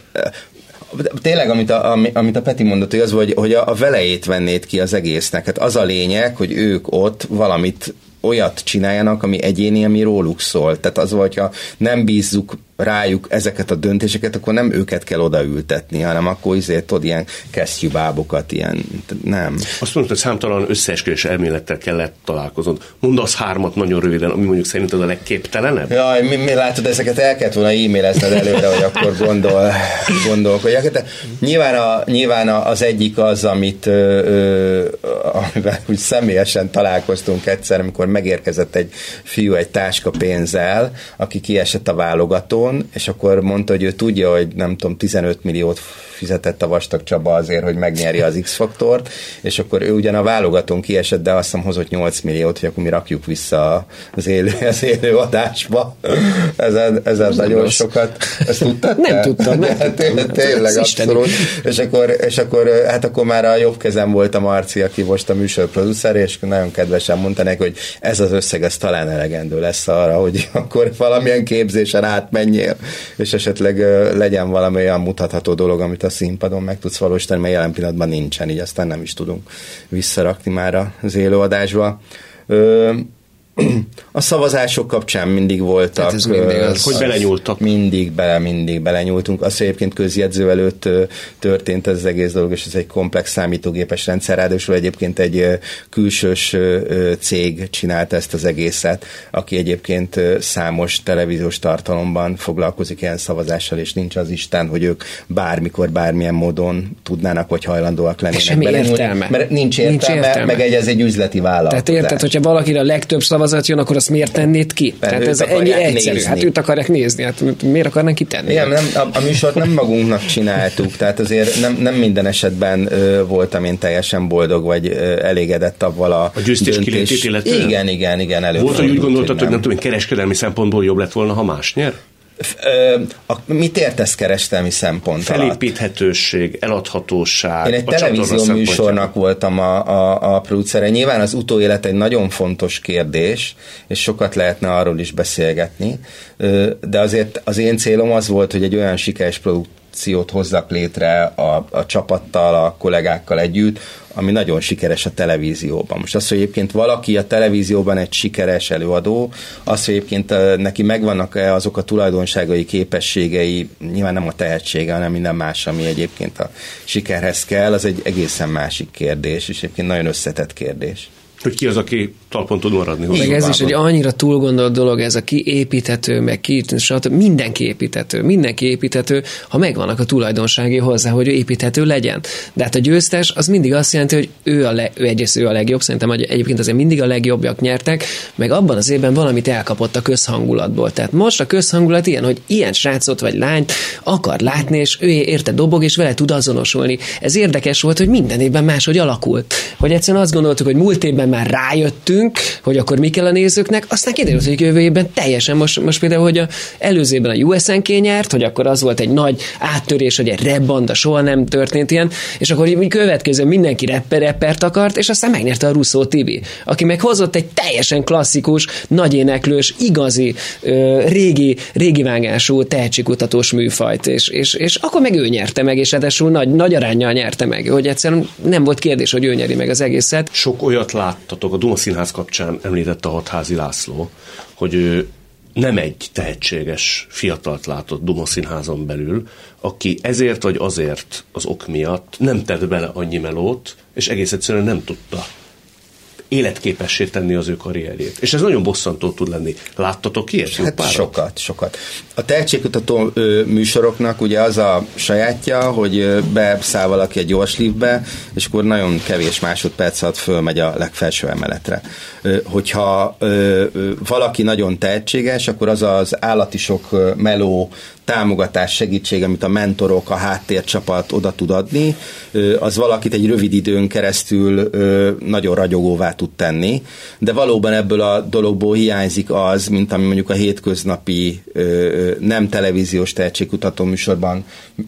tényleg, amit a, amit a Peti mondott, hogy az, hogy, hogy a, a velejét vennéd ki az egésznek. Hát az a lényeg, hogy ők ott valamit olyat csináljanak, ami egyéni, ami róluk szól. Tehát az, hogyha nem bízzuk rájuk ezeket a döntéseket, akkor nem őket kell odaültetni, hanem akkor izért tudod, ilyen kesztyűbábokat, ilyen, nem. Azt mondod, hogy számtalan összeesküvés elmélettel kellett találkoznod. Mondasz hármat nagyon röviden, ami mondjuk szerinted a legképtelenebb? Jaj, mi, mi látod, ezeket el kellett volna e-mailezned előre, hogy akkor gondol, gondolkodjak. De nyilván, a, nyilván az egyik az, amit ö, ö, amivel úgy személyesen találkoztunk egyszer, amikor megérkezett egy fiú egy táska pénzzel, aki kiesett a válogatón, és akkor mondta, hogy ő tudja, hogy nem tudom, tizenöt milliót fizetett a Vastag Csaba azért, hogy megnyeri az X-faktort, és akkor ő ugyan a válogatón kiesett, de azt hiszem hozott nyolc milliót, hogy akkor mi rakjuk vissza az élő, az élő adásba. Ezen, ezen nagyon rossz. Sokat. Ezt tudtad? Nem tudtam. Nem tudtam. Tényleg, abszolút. És akkor, és akkor, hát akkor már a jobb kezem volt a Marci, aki most a műsorproducer, és nagyon kedvesen mondta neki, hogy ez az összeg, ez talán elegendő lesz arra, hogy akkor valamilyen képzésen átmenjél, és esetleg legyen valami olyan mutatható dolog, amit a színpadon meg tudsz valósítani, mert jelen pillanatban nincsen, így aztán nem is tudunk visszarakni már az élőadásba. Ö, a szavazások kapcsán mindig voltak. Hát ez mindig az, hogy belenyúltak. Mindig bele, mindig belenyúltunk. Az, hogy egyébként közjegyző előtt történt ez az egész dolog, és ez egy komplex számítógépes rendszer, ráadásul egyébként egy külsős cég csinálta ezt az egészet, aki egyébként számos televíziós tartalomban foglalkozik ilyen szavazással, és nincs az Isten, hogy ők bármikor, bármilyen módon tudnának, vagy hajlandóak lennének. Semmi értelme. Mert nincs értelme, nincs értelme. Meg egy, ez egy üzleti vállalkozás. Tehát érted, hogyha valakire a legtöbb szavazat jön, akkor azt miért tennéd ki? Mert Tehát ez ennyi egyszerű. Nézni. Hát őt akarják nézni. Hát miért akarnak kitenni? Igen, nem, a, a műsort nem magunknak csináltuk, tehát azért nem, nem minden esetben ö, voltam én teljesen boldog, vagy ö, elégedett avval a, a győztés kiléptét illetően? Igen, igen, igen. Volt, hogy úgy gondoltad, hogy nem tudom, kereskedelmi szempontból jobb lett volna, ha más nyer? A, mit értesz kereskedelmi szempont alatt? Felépíthetőség, eladhatóság. Én egy televízió műsornak voltam a, a, a producere. Nyilván az utóélet egy nagyon fontos kérdés, és sokat lehetne arról is beszélgetni, de azért az én célom az volt, hogy egy olyan sikeres produkciót hozzak létre a, a csapattal, a kollégákkal együtt, ami nagyon sikeres a televízióban. Most az, hogy egyébként valaki a televízióban egy sikeres előadó, az, hogy egyébként neki megvannak azok a tulajdonságai, képességei, nyilván nem a tehetsége, hanem minden más, ami egyébként a sikerhez kell, az egy egészen másik kérdés, és egyébként nagyon összetett kérdés. Hogy ki az, aki talpon tud maradni. Meg ez is egy annyira túlgondolt dolog, ez a kiépíthető, meg ki, stb. Mindenki építhető, mindenki építhető, ha megvannak a tulajdonságai hozzá, hogy ő építhető legyen. De hát a győztes az mindig azt jelenti, hogy ő, a le, ő egyrészt ő a legjobb, szerintem egyébként azért mindig a legjobbak nyertek, meg abban az évben valamit elkapott a közhangulatból. Tehát most a közhangulat ilyen, hogy ilyen srácot vagy lányt akar látni, és ő érte dobog, és vele tud azonosulni. Ez érdekes volt, hogy minden évben máshogy alakult. Hogy egyszerűen azt gondoltuk, hogy múlt évben már rájöttünk, hogy akkor mi kell a nézőknek, aztán kiderült, hogy jövő évben teljesen, most, most például, hogy a előző évben a U S N K nyert, hogy akkor az volt egy nagy áttörés, hogy egy rap banda, soha nem történt ilyen, és akkor következő mindenki rapper, rappert akart, és aztán megnyerte a Russo té vé, aki meg hozott egy teljesen klasszikus, nagy éneklős, igazi, ö, régi, régi vágású tehetségkutatós műfajt, és, és, és akkor meg ő nyerte meg, és ráadásul nagy, nagy aránnyal nyerte meg, hogy egyszerűen nem volt kérdés, hogy ő nyeri meg az egészet. Sok olyat láttatok, a Duma Színház kapcsán említette a Hatházi László, hogy ő nem egy tehetséges fiatalt látott Duma Színházon belül, aki ezért vagy azért az ok miatt nem tett bele annyi melót, és egész egyszerűen nem tudta életképessé tenni az ő karrierjét. És ez nagyon bosszantó tud lenni. Láttatok ilyet? Hát sokat, sokat. A tehetségkutató ö, műsoroknak ugye az a sajátja, hogy ö, beszáll valaki egy gyors liftbe, és akkor nagyon kevés másodperc alatt fölmegy a legfelső emeletre. Ö, hogyha ö, ö, valaki nagyon tehetséges, akkor az az állati sok ö, meló, támogatás, segítség, amit a mentorok, a háttércsapat oda tud adni, az valakit egy rövid időn keresztül nagyon ragyogóvá tud tenni, de valóban ebből a dologból hiányzik az, mint ami mondjuk a hétköznapi nem televíziós tehetségkutató műsorban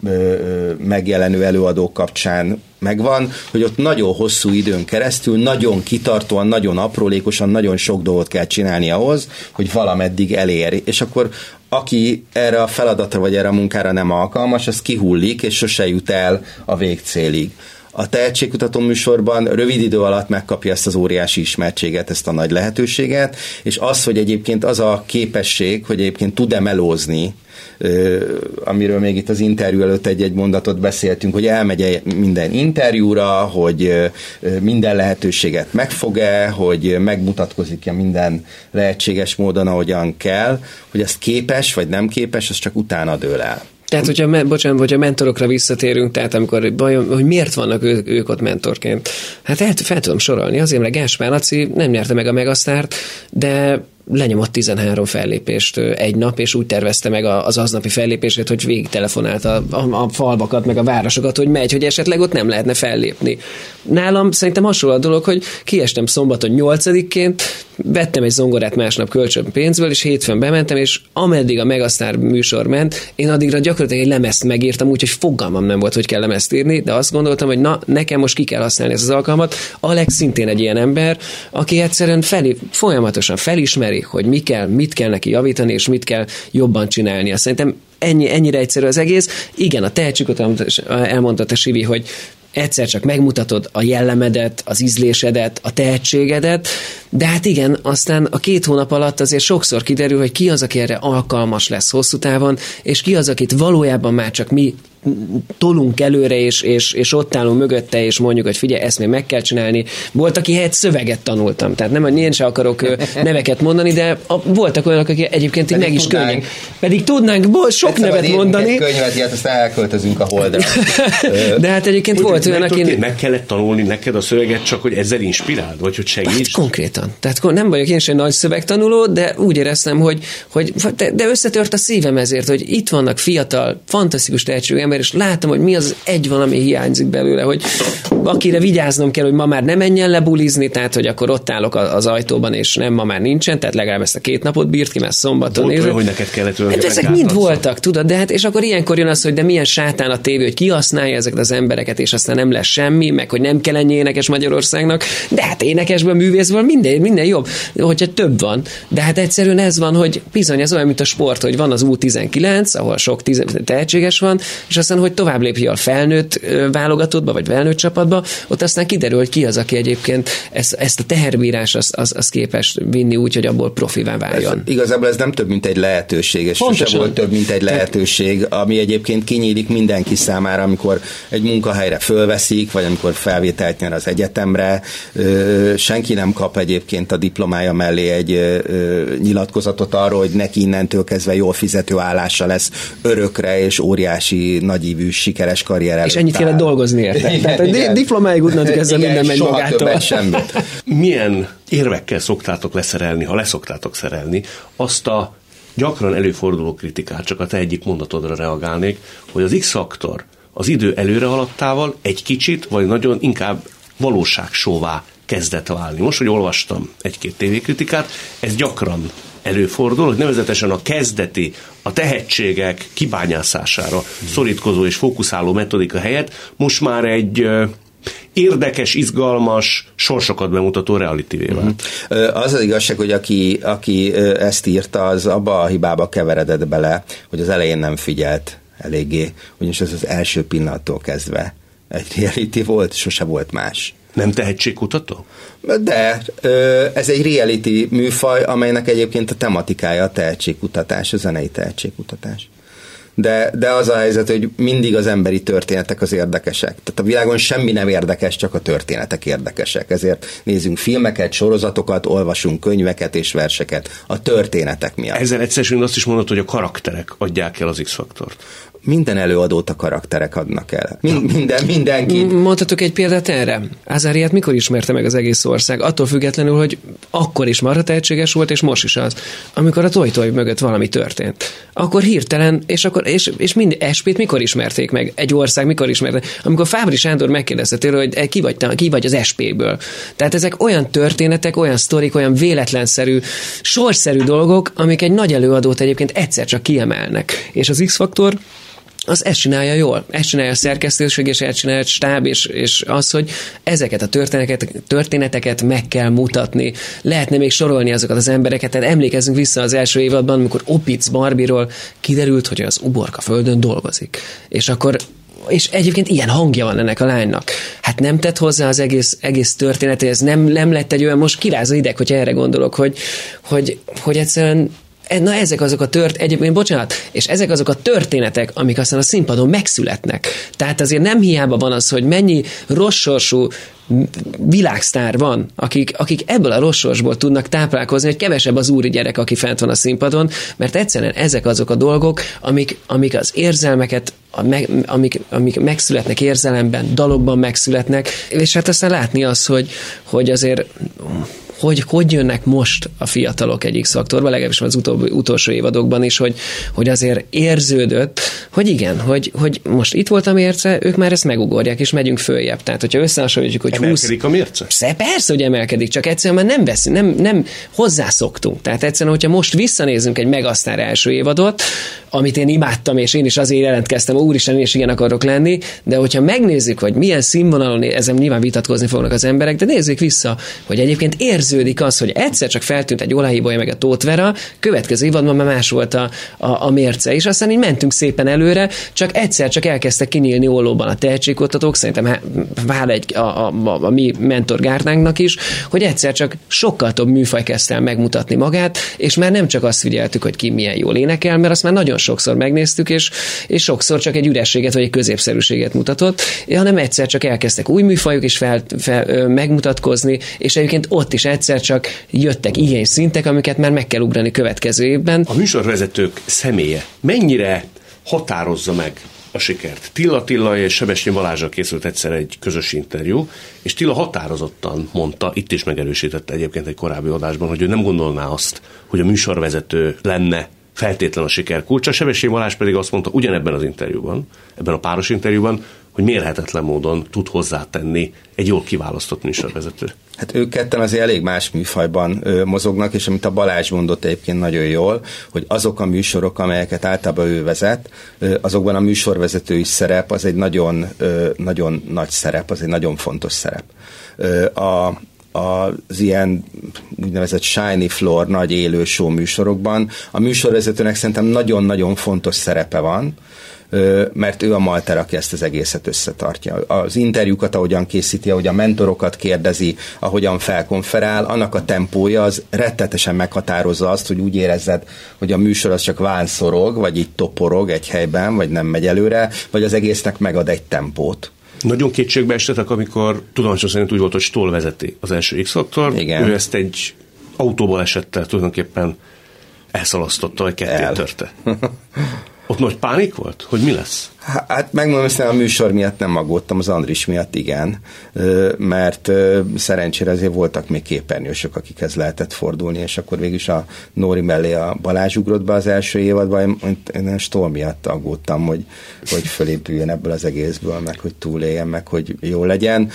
megjelenő előadók kapcsán megvan, hogy ott nagyon hosszú időn keresztül, nagyon kitartóan, nagyon aprólékosan, nagyon sok dolgot kell csinálni ahhoz, hogy valameddig elér. És akkor aki erre a feladatra vagy erre a munkára nem alkalmas, az kihullik, és sose jut el a végcélig. A tehetségkutató műsorban rövid idő alatt megkapja ezt az óriási ismertséget, ezt a nagy lehetőséget, és az, hogy egyébként az a képesség, hogy egyébként tud-e melózni, amiről még itt az interjú előtt egy-egy mondatot beszéltünk, hogy elmegy minden interjúra, hogy minden lehetőséget megfog-e, hogy megmutatkozik-e minden lehetséges módon, ahogyan kell, hogy ezt képes vagy nem képes, az csak utána dől el. Tehát, hogyha, bocsánat, hogyha mentorokra visszatérünk, tehát amikor bajom, hogy miért vannak ő, ők ott mentorként? Hát el, fel tudom sorolni, azért, mert Gáspár Laci nem nyerte meg a Megasztárt, de lenyomott tizenhárom fellépést egy nap, és úgy tervezte meg az aznapi fellépését, hogy végig telefonált a, a, a falvakat, meg a városokat, hogy megy, hogy esetleg ott nem lehetne fellépni. Nálam szerintem hasonló a dolog, hogy kiestem szombaton nyolcadikként, vettem egy zongorát másnap kölcsön pénzből, és hétfőn bementem, és ameddig a Megasztár műsor ment, én addigra gyakorlatilag egy lemezt megírtam, úgyhogy fogalmam nem volt, hogy kell lemezt írni, de azt gondoltam, hogy na, nekem most ki kell használni ezt az alkalmat. Alex szintén egy ilyen ember, aki egyszerűen felé, folyamatosan felismeri, hogy mi kell, mit kell neki javítani, és mit kell jobban csinálnia. Szerintem ennyi, ennyire egyszerű az egész. Igen, a tehetséget elmondta a Sivi, hogy egyszer csak megmutatod a jellemedet, az ízlésedet, a tehetségedet, de hát igen, aztán a két hónap alatt azért sokszor kiderül, hogy ki az, aki erre alkalmas lesz hosszú távon, és ki az, akit valójában már csak mi tolunk előre, és, és, és ott állunk mögötte, és mondjuk, hogy figyelj, ezt még meg kell csinálni. Volt, aki helyett szöveget tanultam, tehát nem, hogy én sem akarok neveket mondani, de a, voltak olyanok, akik egyébként így meg is könnyek. Pedig tudnánk bo, sok Egy nevet mondani. Egy könyvet, ilyet, azt elköltözünk a holdra. De hát egyébként úgy, volt olyan, aki... Meg kellett tanulni neked a szöveget, csak hogy ezzel inspiráld, vagy hogy segíts? Hát konkrétan. Tehát nem vagyok én sem nagy szövegtanuló, de úgy éreztem, hogy, hogy de, de összetört a szívem ezért, hogy itt vannak fiatal, fantasztikus tehetségű emberek, ember, és látom, hogy mi az egy van, ami hiányzik belőle, hogy akire vigyáznom kell, hogy ma már ne menjen le bulizni, tehát hogy akkor ott állok az ajtóban, és nem, ma már nincsen, tehát legalább ezt a két napot bírt ki, mert szombaton nézve. Hogy neked kellett volna. Hát ezek mind voltak, tudod, de hát és akkor ilyenkor jön az, hogy de milyen sátán a tévé, hogy kihasználja ezeket az embereket, és aztán nem lesz semmi, meg hogy nem kell ennyi énekes Magyarországnak, de hát énekesből, művészből minden, minden jobb, hogyha több van. De hát egyszerűen ez van, hogy bizony, ez olyan, mint a sport, hogy van az U tizenkilenc, ahol sok tehetséges van, és aztán, hogy tovább lépj a felnőtt válogatottba, vagy felnőtt csapatba, ott aztán kiderül, hogy ki az, aki egyébként ezt, ezt a teherbírás az, az, az képes vinni úgy, hogy abból profivá váljon. Ez, igazából ez nem több, mint egy lehetőség, és sose volt több, mint egy lehetőség, ami egyébként kinyílik mindenki számára, amikor egy munkahelyre fölveszik, vagy amikor felvételt nyer az egyetemre. Senki nem kap egyébként a diplomája mellé egy nyilatkozatot arról, hogy neki innentől kezdve jól fizető állása lesz örökre, és óriási, nagyívű, sikeres karrier előtt. És ennyit kellett dolgozni érte. Igen, tehát a diplomáig útnak kezdve minden megy magától. Milyen érvekkel szoktátok leszerelni, ha leszoktátok szerelni, azt a gyakran előforduló kritikát, csak a te egyik mondatodra reagálnék, hogy az X-faktor az idő előre haladtával egy kicsit, vagy nagyon inkább valóságsóvá kezdett válni. Most, hogy olvastam egy-két tévékritikát, ez gyakran előfordul, hogy nevezetesen a kezdeti, a tehetségek kibányászására szorítkozó és fókuszáló metodika helyett most már egy érdekes, izgalmas, sorsokat bemutató realitívé vált. Uh-huh. Az az igazság, hogy aki, aki ezt írta, az abba a hibába keveredett bele, hogy az elején nem figyelt eléggé, ugyanis ez az első pillanattól kezdve egy reality volt, sose volt más. Nem tehetségkutató? De ez egy reality műfaj, amelynek egyébként a tematikája a tehetségkutatás, a zenei tehetségkutatás. De, de az a helyzet, hogy mindig az emberi történetek az érdekesek. Tehát a világon semmi nem érdekes, csak a történetek érdekesek. Ezért nézzünk filmeket, sorozatokat, olvasunk könyveket és verseket a történetek miatt. Ezzel egyszerűen azt is mondod, hogy a karakterek adják el az X-faktort. Minden előadót a karakterek adnak el. Mind, minden, mindenkit. Mondhatok egy példát erre? Azáriát mikor ismerte meg az egész ország? Attól függetlenül, hogy akkor is marha tehetséges volt, és most is az. Amikor a Toj-Toj mögött valami történt. Akkor hirtelen, és akkor és, és mind es pét mikor ismerték meg? Egy ország mikor ismerte? Amikor Fábry Sándor megkérdezte tőle, hogy ki vagy, ki vagy az es péből. Tehát ezek olyan történetek, olyan sztorik, olyan véletlenszerű, sorszerű dolgok, amik egy nagy előadót egyébként egyszer csak kiemelnek. És az X-faktor az ezt csinálja jól. Ezt csinálja a szerkesztőség, és ezt csinálja a stáb, és, és az, hogy ezeket a történeteket, történeteket meg kell mutatni. Lehetne még sorolni azokat az embereket, tehát emlékezzünk vissza az első évadban, amikor Opitz Barbiról kiderült, hogy az uborka földön dolgozik. És akkor és egyébként ilyen hangja van ennek a lánynak. Hát nem tett hozzá az egész, egész történetéhez, nem, nem lett egy olyan, most kiráz a ideg, hogyha erre gondolok, hogy, hogy, hogy egyszerűen na ezek azok a tört, egyébként bocsánat, és ezek azok a történetek, amik aztán a színpadon megszületnek. Tehát azért nem hiába van az, hogy mennyi rossz sorsú világsztár van, akik, akik ebből a rossz sorsból tudnak táplálkozni, hogy kevesebb az úri gyerek, aki fent van a színpadon, mert egyszerűen ezek azok a dolgok, amik, amik az érzelmeket, amik, amik megszületnek érzelemben, dalokban megszületnek, és hát aztán látni az, hogy, hogy azért Hogy, hogy jönnek most a fiatalok egy X-faktorba, legalábbis az utol, utolsó évadokban is, hogy, hogy azért érződött, hogy igen, hogy, hogy most itt volt a mérce, ők már ezt megugorják, és megyünk följebb. Tehát, hogyha összehasonlítjuk, hogy emelkedik húsz... a mérce? Persze, hogy emelkedik, csak egyszerűen már nem veszünk, nem, nem hozzászoktunk. Tehát egyszerűen, hogyha most visszanézünk egy megasztár első évadot, amit én imádtam, és én is azért jelentkeztem, úristen, én is igen akarok lenni, de hogyha megnézzük, hogy milyen színvonalon, ezen nyilván vitatkozni fognak az emberek, de nézzük vissza, hogy egyébként érződik az, hogy egyszer csak feltűnt egy Olai Ibolya meg a Tóth Vera, következő évadban már más volt a, a, a mérce, és aztán így mentünk szépen előre, csak egyszer csak elkezdtek kinyílni ollóban a tehetségkutatók, szerintem vár egy a, a, a, a mi mentorgárdánknak is, hogy egyszer csak sokkal több műfaj kezdte el megmutatni magát, és már nem csak azt figyeltük, hogy ki milyen jól énekel, mert azt már nagyon sokszor megnéztük, és, és sokszor csak egy ürességet vagy egy középszerűséget mutatott, hanem egyszer csak elkezdtek új műfajok is fel, fel, megmutatkozni, és egyébként ott is egyszer csak jöttek igényszintek, amiket már meg kell ugrani következő évben. A műsorvezetők személye mennyire határozza meg a sikert? Tilla Tilla és Sebestyén Balázsral készült egyszer egy közös interjú, és Tilla határozottan mondta, itt is megerősítette egyébként egy korábbi adásban, hogy ő nem gondolná azt, hogy a műsorvezető lenne feltétlen a siker kulcsa. Sebestyén Balázs pedig azt mondta ugyanebben az interjúban, ebben a páros interjúban, hogy mérhetetlen módon tud hozzátenni egy jól kiválasztott műsorvezető. Hát ők ketten azért elég más műfajban ö, mozognak, és amit a Balázs mondott egyébként nagyon jól, hogy azok a műsorok, amelyeket általában ő vezet, ö, azokban a műsorvezetői szerep az egy nagyon, ö, nagyon nagy szerep, az egy nagyon fontos szerep. Ö, a az ilyen úgynevezett shiny floor, nagy élő show műsorokban a műsorvezetőnek szerintem nagyon-nagyon fontos szerepe van, mert ő a malter, aki ezt az egészet összetartja. Az interjúkat, ahogyan készíti, ahogy a mentorokat kérdezi, ahogyan felkonferál, annak a tempója az rettetesen meghatározza azt, hogy úgy érezzed, hogy a műsor az csak vánszorog, vagy így toporog egy helyben, vagy nem megy előre, vagy az egésznek megad egy tempót. Nagyon kétségbe estetek, amikor tudomásom szerint úgy volt, hogy Stoll vezeti az első X-faktort, ő ezt egy autóból esettel tulajdonképpen elszalasztotta, vagy ketté törte. Ott nagy pánik volt? Hogy mi lesz? Hát megmondom, hogy a műsor miatt nem aggódtam, az Andris miatt igen, mert szerencsére azért voltak még képernyősök, akikhez lehetett fordulni, és akkor végülis a Nóri mellé a Balázs ugrott be az első évadban, én a Stoll miatt aggódtam, hogy, hogy fölépüljön ebből az egészből, meg hogy túléljen, meg hogy jó legyen.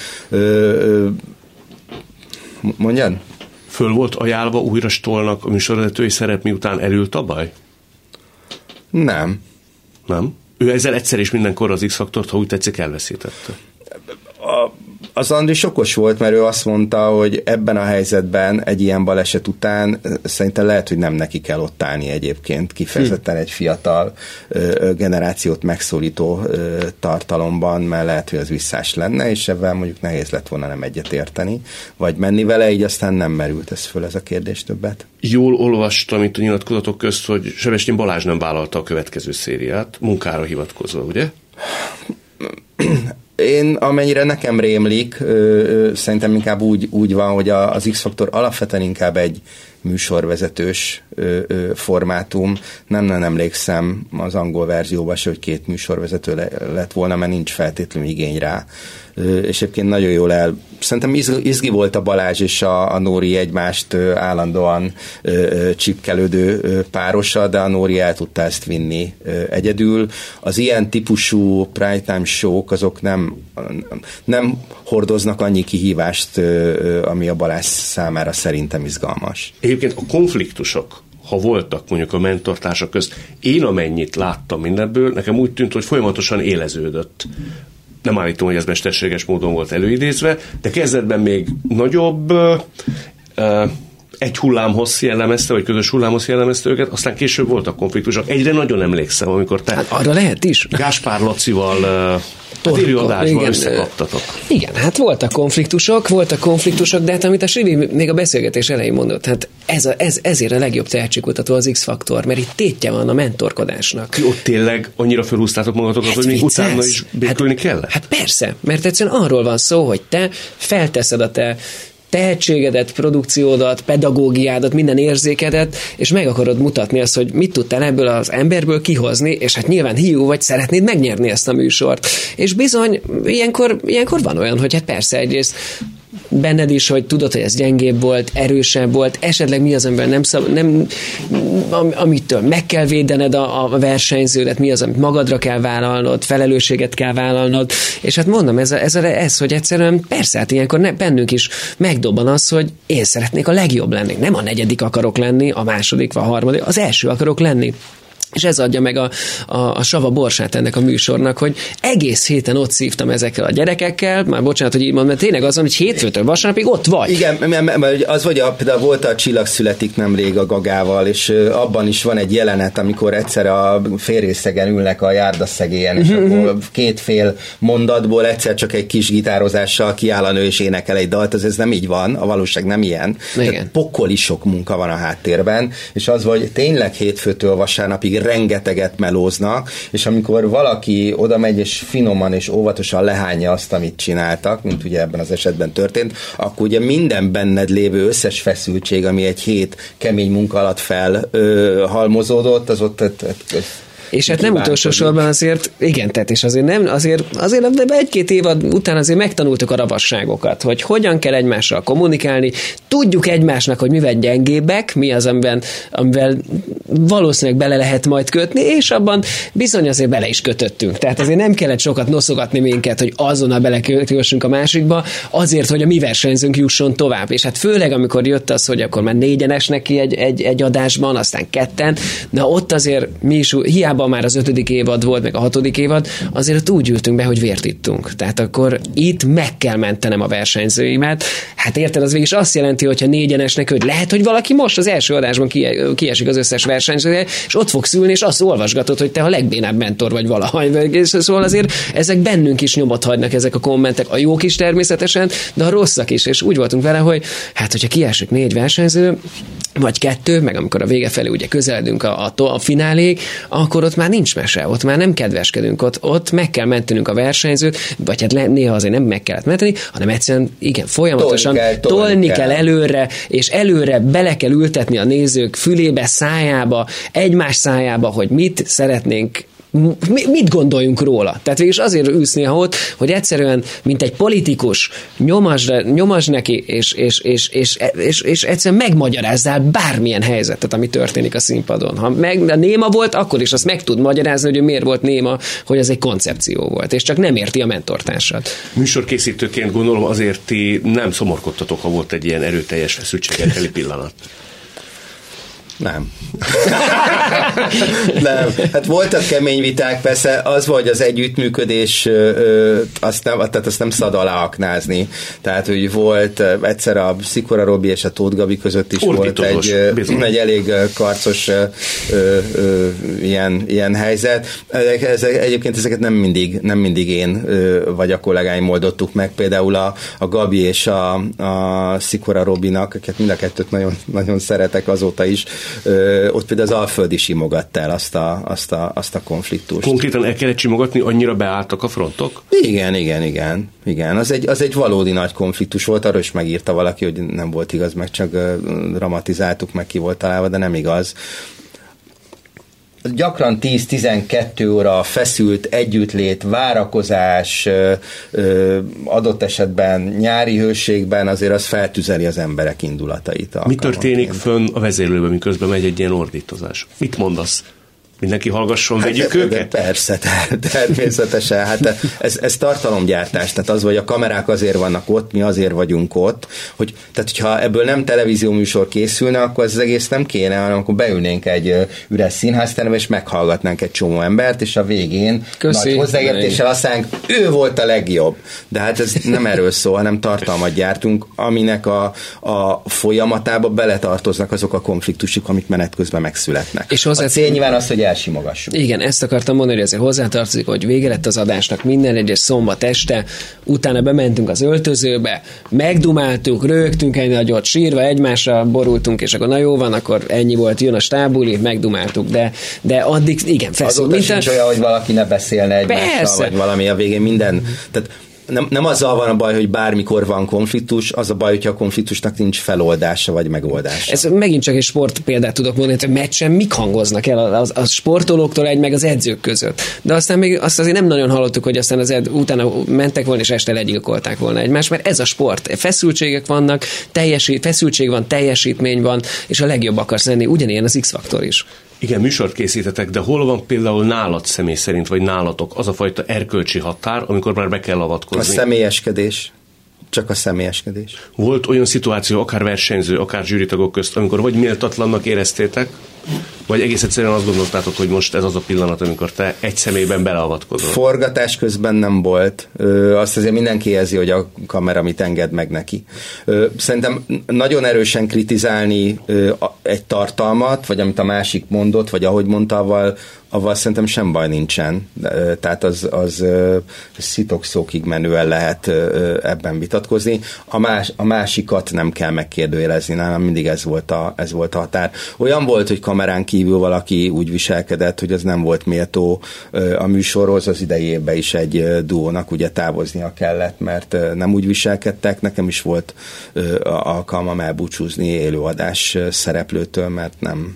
Mondjad? Föl volt ajánlva újra Stollnak a műsorvezetői szerep, miután elült a baj? Nem. Nem? Ő ezzel egyszer és mindenkor az X-faktort, ha úgy tetszik, elveszítette. A, az Andris okos volt, mert ő azt mondta, hogy ebben a helyzetben egy ilyen baleset után szerintem lehet, hogy nem neki kell ott állni egyébként, kifejezetten egy fiatal ö, generációt megszólító ö, tartalomban, mert lehet, hogy az visszás lenne, és ebben mondjuk nehéz lett volna nem egyet érteni, vagy menni vele, így aztán nem merült ez föl ez a kérdés többet. Jól olvastam itt a nyilatkozatok közt, hogy Sebestyén Balázs nem vállalta a következő szériát, munkára hivatkozva, ugye? Én, amennyire nekem rémlik, ö, ö, szerintem inkább úgy, úgy van, hogy a, az X-faktor alapvetően inkább egy műsorvezetős ö, ö, formátum. Nem, nem emlékszem az angol verzióban se, hogy két műsorvezető le, lett volna, mert nincs feltétlenül igény rá. Ö, és egyébként nagyon jól el... Szerintem izgi volt a Balázs és a, a Nóri egymást ö, állandóan ö, ö, csipkelődő ö, párosa, de a Nóri el tudta ezt vinni ö, egyedül. Az ilyen típusú primetime show-k azok nem, nem hordoznak annyi kihívást, ö, ö, ami a Balázs számára szerintem izgalmas. Egyébként a konfliktusok, ha voltak mondjuk a mentortársak közt, én amennyit láttam mindenből, nekem úgy tűnt, hogy folyamatosan éleződött. Nem állítom, hogy ez mesterséges módon volt előidézve, de kezdetben még nagyobb uh, uh, egy hullámhossz jellemezte, vagy közös hullámhossz jellemezte őket, aztán később voltak konfliktusok. Egyre nagyon emlékszem, amikor te hát arra lehet is. Gáspár Lacival uh, az élőadásban összekaptatok. Igen, hát voltak konfliktusok, voltak konfliktusok, de hát amit a Sivi még a beszélgetés elején mondott, hát ez a, ez, ezért a legjobb tehetségkutató az X-faktor, mert itt tétje van a mentorkodásnak. Ti ott tényleg annyira felhúztátok magatokat, hát hogy még utána is békülni hát, kellett? Hát persze, mert egyszerűen arról van szó, hogy te felteszed a te tehetségedet, produkciódat, pedagógiádat, minden érzékedet, és meg akarod mutatni azt, hogy mit tudtál ebből az emberből kihozni, és hát nyilván hiú vagy, szeretnéd megnyerni ezt a műsort. És bizony, ilyenkor, ilyenkor van olyan, hogy hát persze egyrészt benned is, hogy tudod, hogy ez gyengébb volt, erősebb volt, esetleg mi az, amiben nem, szab, nem am, amitől meg kell védened a, a versenyződet, mi az, amit magadra kell vállalnod, felelősséget kell vállalnod, és hát mondom, ez, a, ez, a, ez hogy egyszerűen persze, hát ilyenkor ne, bennünk is megdobban az, hogy én szeretnék a legjobb lenni, nem a negyedik akarok lenni, a második, vagy a harmadik, az első akarok lenni. És ez adja meg a, a, a sava borsát ennek a műsornak, hogy egész héten ott szívtam ezekkel a gyerekekkel, már bocsánat, hogy így mondom, mert tényleg az van, hogy hétfőtől vasárnapig ott vagy. Igen, mert az vagy, a, például volt a Csillag születik nemrég a Gagával, és abban is van egy jelenet, amikor egyszer a félrészegen ülnek a járdaszegélyen, és mm-hmm. akkor két fél mondatból egyszer csak egy kis gitározással kiáll a nő és énekel egy dalt, ez, ez nem így van, a valóság nem ilyen. Tehát pokoli sok munka van a háttérben, és az, hogy tényleg hétfőtől vasárnapig rengeteget melóznak, és amikor valaki oda megy, és finoman és óvatosan lehányja azt, amit csináltak, mint ugye ebben az esetben történt, akkor ugye minden benned lévő összes feszültség, ami egy hét kemény munka alatt felhalmozódott, az ott... ott, ott és hát nem utolsó sorban azért, igen, tehát és azért nem, azért, azért egy-két évad után azért megtanultuk a ravasságokat, hogy hogyan kell egymással kommunikálni, tudjuk egymásnak, hogy mivel gyengébbek, mi az, amiben, amivel valószínűleg bele lehet majd kötni, és abban bizony azért bele is kötöttünk. Tehát azért nem kellett sokat noszogatni minket, hogy azonnal belekössünk a másikba, azért, hogy a mi versenyzőnk jusson tovább. És hát főleg, amikor jött az, hogy akkor már négyen esnek ki egy, egy, egy adásban, aztán ketten, na ott azért mi is, hiába már az ötödik évad volt, meg a hatodik évad, azért ott úgy ültünk be, hogy vért ittunk. Tehát akkor itt meg kell mentenem a versenyzőimet. Hát érted, az végig is azt jelenti, hogyha négyen esnek, hogy lehet, hogy valaki most az első adásban kiesik az összes versenyzője, és ott fogsz ülni, és azt olvasgatod, hogy te a legbénább mentor vagy valaha. Szóval azért ezek bennünk is nyomot hagynak, ezek a kommentek, a jók is természetesen, de a rosszak is, és úgy voltunk vele, hogy hát, hogyha kiesik négy versenyző, vagy kettő, meg amikor a vége felé ugye közeledünk a, a, a fináléig, akkor ott már nincs mese, ott már nem kedveskedünk, ott, ott meg kell mentenünk a versenyzőt, vagy hát le, néha azért nem meg kellett menteni, hanem egyszerűen igen, folyamatosan tolni kell, tolni tolni kell. kell előre, és előre bele kell ültetni a nézők fülébe, szájába, egymás szájába, hogy mit szeretnénk, mit gondoljunk róla. Tehát végülis azért ülsz néha ott, hogy egyszerűen, mint egy politikus, nyomasd, nyomasd neki, és, és, és, és, és, és egyszerűen megmagyarázzál bármilyen helyzetet, ami történik a színpadon. Ha meg, néma volt, akkor is azt meg tud magyarázni, hogy miért volt néma, hogy ez egy koncepció volt, és csak nem érti a mentortársat. Műsorkészítőként gondolom azért ti nem szomorkodtatok, ha volt egy ilyen erőteljes feszültséggel pillanat. Nem. Nem. Hát voltak kemény viták, persze az volt, hogy az együttműködés ö, azt nem, tehát azt nem szabad aláaknázni. Tehát, hogy volt egyszer a Szikora Robi és a Tóth Gabi között is Orbitos, volt egy, egy elég karcos ö, ö, ilyen, ilyen helyzet. Ezek, egyébként ezeket nem mindig, nem mindig én ö, vagy a kollégáim oldottuk meg. Például a, a Gabi és a, a Szikora Robinak, akiket mind a kettőt nagyon, nagyon szeretek azóta is, Ö, ott például az Alföldi simogatta el azt a, azt, a, azt a konfliktust. Konkrétan el kellett simogatni, annyira beálltak a frontok? Igen, igen, igen. igen. Az, egy, az egy valódi nagy konfliktus volt, arról is megírta valaki, hogy nem volt igaz, meg csak uh, dramatizáltuk, meg ki volt találva, de nem igaz. Gyakran tíz-tizenkettő óra feszült együttlét, várakozás, ö, ö, adott esetben nyári hőségben azért az feltüzeli az emberek indulatait. Mi történik fönn a vezérlőben, miközben megy egy ilyen ordítozás? Mit mondasz? Mindenki hallgasson, vegyük hát, őket? Persze, természetesen. Hát ez, ez tartalomgyártás, tehát az, hogy a kamerák azért vannak ott, mi azért vagyunk ott, hogy, tehát hogyha ebből nem televízió műsor készülne, akkor az egész nem kéne, hanem akkor beülnénk egy üres színházterembe, és meghallgatnánk egy csomó embert, és a végén Köszi. nagy hozzáértéssel azt mondják, ő volt a legjobb. De hát ez nem erről szól, hanem tartalmat gyártunk, aminek a, a folyamatába beletartoznak azok a konfliktusok, amik menet közben megszületnek. És hozzá... A cél nyilván az, hogy elsimogassuk. Igen, ezt akartam mondani, hogy ezért hozzátartozik, hogy vége lett az adásnak minden egyes szombat este, utána bementünk az öltözőbe, megdumáltuk, rögtünk egy nagyot, sírva egymásra borultunk, és akkor na jó van, akkor ennyi volt, jön a stábuli, megdumáltuk, de, de addig igen, feszül. Azóta sincs olyan, hogy valaki ne beszélne egymással, vagy valami a végén minden, tehát Nem, nem azzal van a baj, hogy bármikor van konfliktus, az a baj, hogyha a konfliktusnak nincs feloldása vagy megoldása. Ez megint csak egy sport példát tudok mondani, hogy meccsen mik hangoznak el a, a, a sportolóktól egy, meg az edzők között. De aztán még azt azért nem nagyon hallottuk, hogy aztán az ed, utána mentek volna, és este legyilkolták volna egymást, mert ez a sport. Feszültségek vannak, teljesi, feszültség van, teljesítmény van, és a legjobb akarsz lenni, ugyanilyen az X-faktor is. Igen, műsort készítetek, de hol van például nálad személy szerint, vagy nálatok az a fajta erkölcsi határ, amikor már be kell avatkozni? A személyeskedés. Csak a személyeskedés. Volt olyan szituáció, akár versenyző, akár zsűritagok közt, amikor vagy méltatlannak éreztétek, vagy egész egyszerűen azt gondoltátok, hogy most ez az a pillanat, amikor te egy személyben beleavatkozol? Forgatás közben nem volt. Ö, azt azért mindenki érzi, hogy a kamera mit enged meg neki. Ö, szerintem nagyon erősen kritizálni ö, egy tartalmat, vagy amit a másik mondott, vagy ahogy mondta, avval, avval szerintem sem baj nincsen. Ö, tehát az, az ö, szitokszókig menően lehet ö, ebben vitatkozni. A, más, a másikat nem kell megkérdőjelezni, nálam mindig ez volt, a, ez volt a határ. Olyan volt, hogy kamerán kívül valaki úgy viselkedett, hogy az nem volt méltó a műsorhoz, az idejében is egy duónak ugye távoznia kellett, mert nem úgy viselkedtek. Nekem is volt alkalmam elbúcsúzni élőadás szereplőtől, mert nem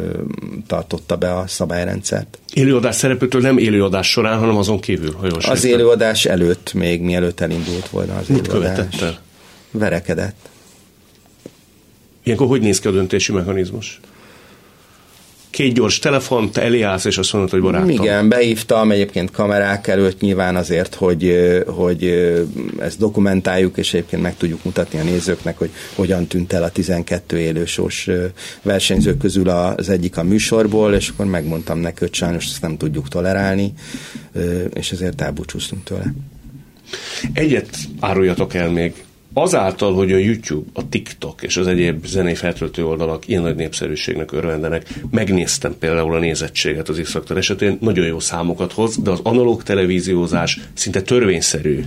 tartotta be a szabályrendszert. Élőadás szereplőtől nem élőadás során, hanem azon kívül, ha jól Az értem. Élőadás előtt, még mielőtt elindult volna az Mit élőadás. követett el? Verekedett. Ilyenkor hogy néz ki a döntési mechanizmus? két gyors telefont, eléállsz, és azt mondod, hogy barátom. Igen, behívtam egyébként kamerák előtt nyilván azért, hogy, hogy ezt dokumentáljuk, és egyébként meg tudjuk mutatni a nézőknek, hogy hogyan tűnt el a tizenkettő élősós versenyzők közül az egyik a műsorból, és akkor megmondtam neki, hogy sajnos ezt nem tudjuk tolerálni, és ezért elbúcsúztunk tőle. Egyet áruljatok el még. Azáltal, hogy a YouTube, a TikTok és az egyéb zenei feltöltő oldalak ilyen nagy népszerűségnek örvendenek, megnéztem például a nézettséget az X-Factor esetén, nagyon jó számokat hoz, de az analóg televíziózás szinte törvényszerű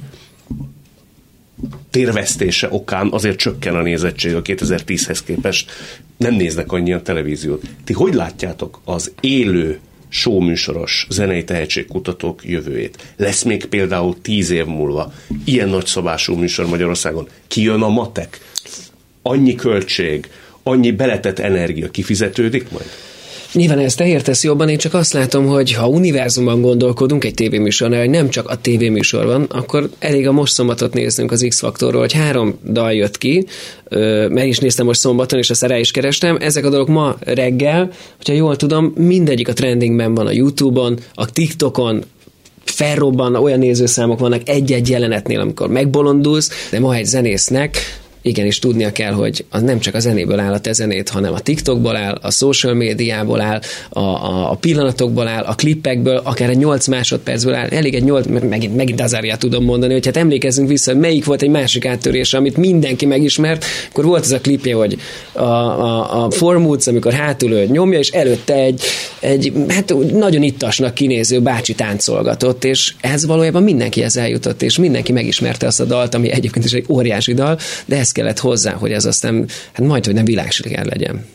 térvesztése okán azért csökken a nézettség a kétezer-tízhez képest, nem néznek annyian televíziót. Ti hogy látjátok az élő showműsoros zenei tehetségkutatók jövőjét? Lesz még például tíz év múlva ilyen nagyszabású műsor Magyarországon? Kijön a matek? Annyi költség, annyi beletett energia kifizetődik majd? Nyilván ezt te értesz jobban, én csak azt látom, hogy ha univerzumban gondolkodunk egy tévéműsornál, hogy nem csak a tévéműsor van, akkor elég a most szombatot néznünk az X-Faktorról, hogy három dal jött ki, meg is néztem most szombaton, és azt rá is kerestem, ezek a dolgok ma reggel, hogyha jól tudom, mindegyik a trendingben van a YouTube-on, a TikTokon, felrobban, olyan nézőszámok vannak egy-egy jelenetnél, amikor megbolondulsz, de ma egy zenésznek igenis tudnia kell, hogy az nem csak a zenéből áll a te zenét, hanem a TikTokból áll, a social médiából áll, a, a, a pillanatokból áll, a klippekből, akár egy nyolc másodpercből áll. Elég egy nyolc, megint, megint Azáriát tudom mondani, hogy hát emlékezzünk vissza, hogy melyik volt egy másik áttörés, amit mindenki megismert, akkor volt ez a klipje, hogy a, a, a Formoods, amikor hátul ő nyomja, és előtte egy, egy hát nagyon ittasnak kinéző bácsi táncolgatott, és ez valójában mindenkihez eljutott, és mindenki megismerte azt a dalt, ami egyébként is egy óriási dal, de ez kellett hozzá, hogy ez aztán hát majd, hogy nem világsiker legyen.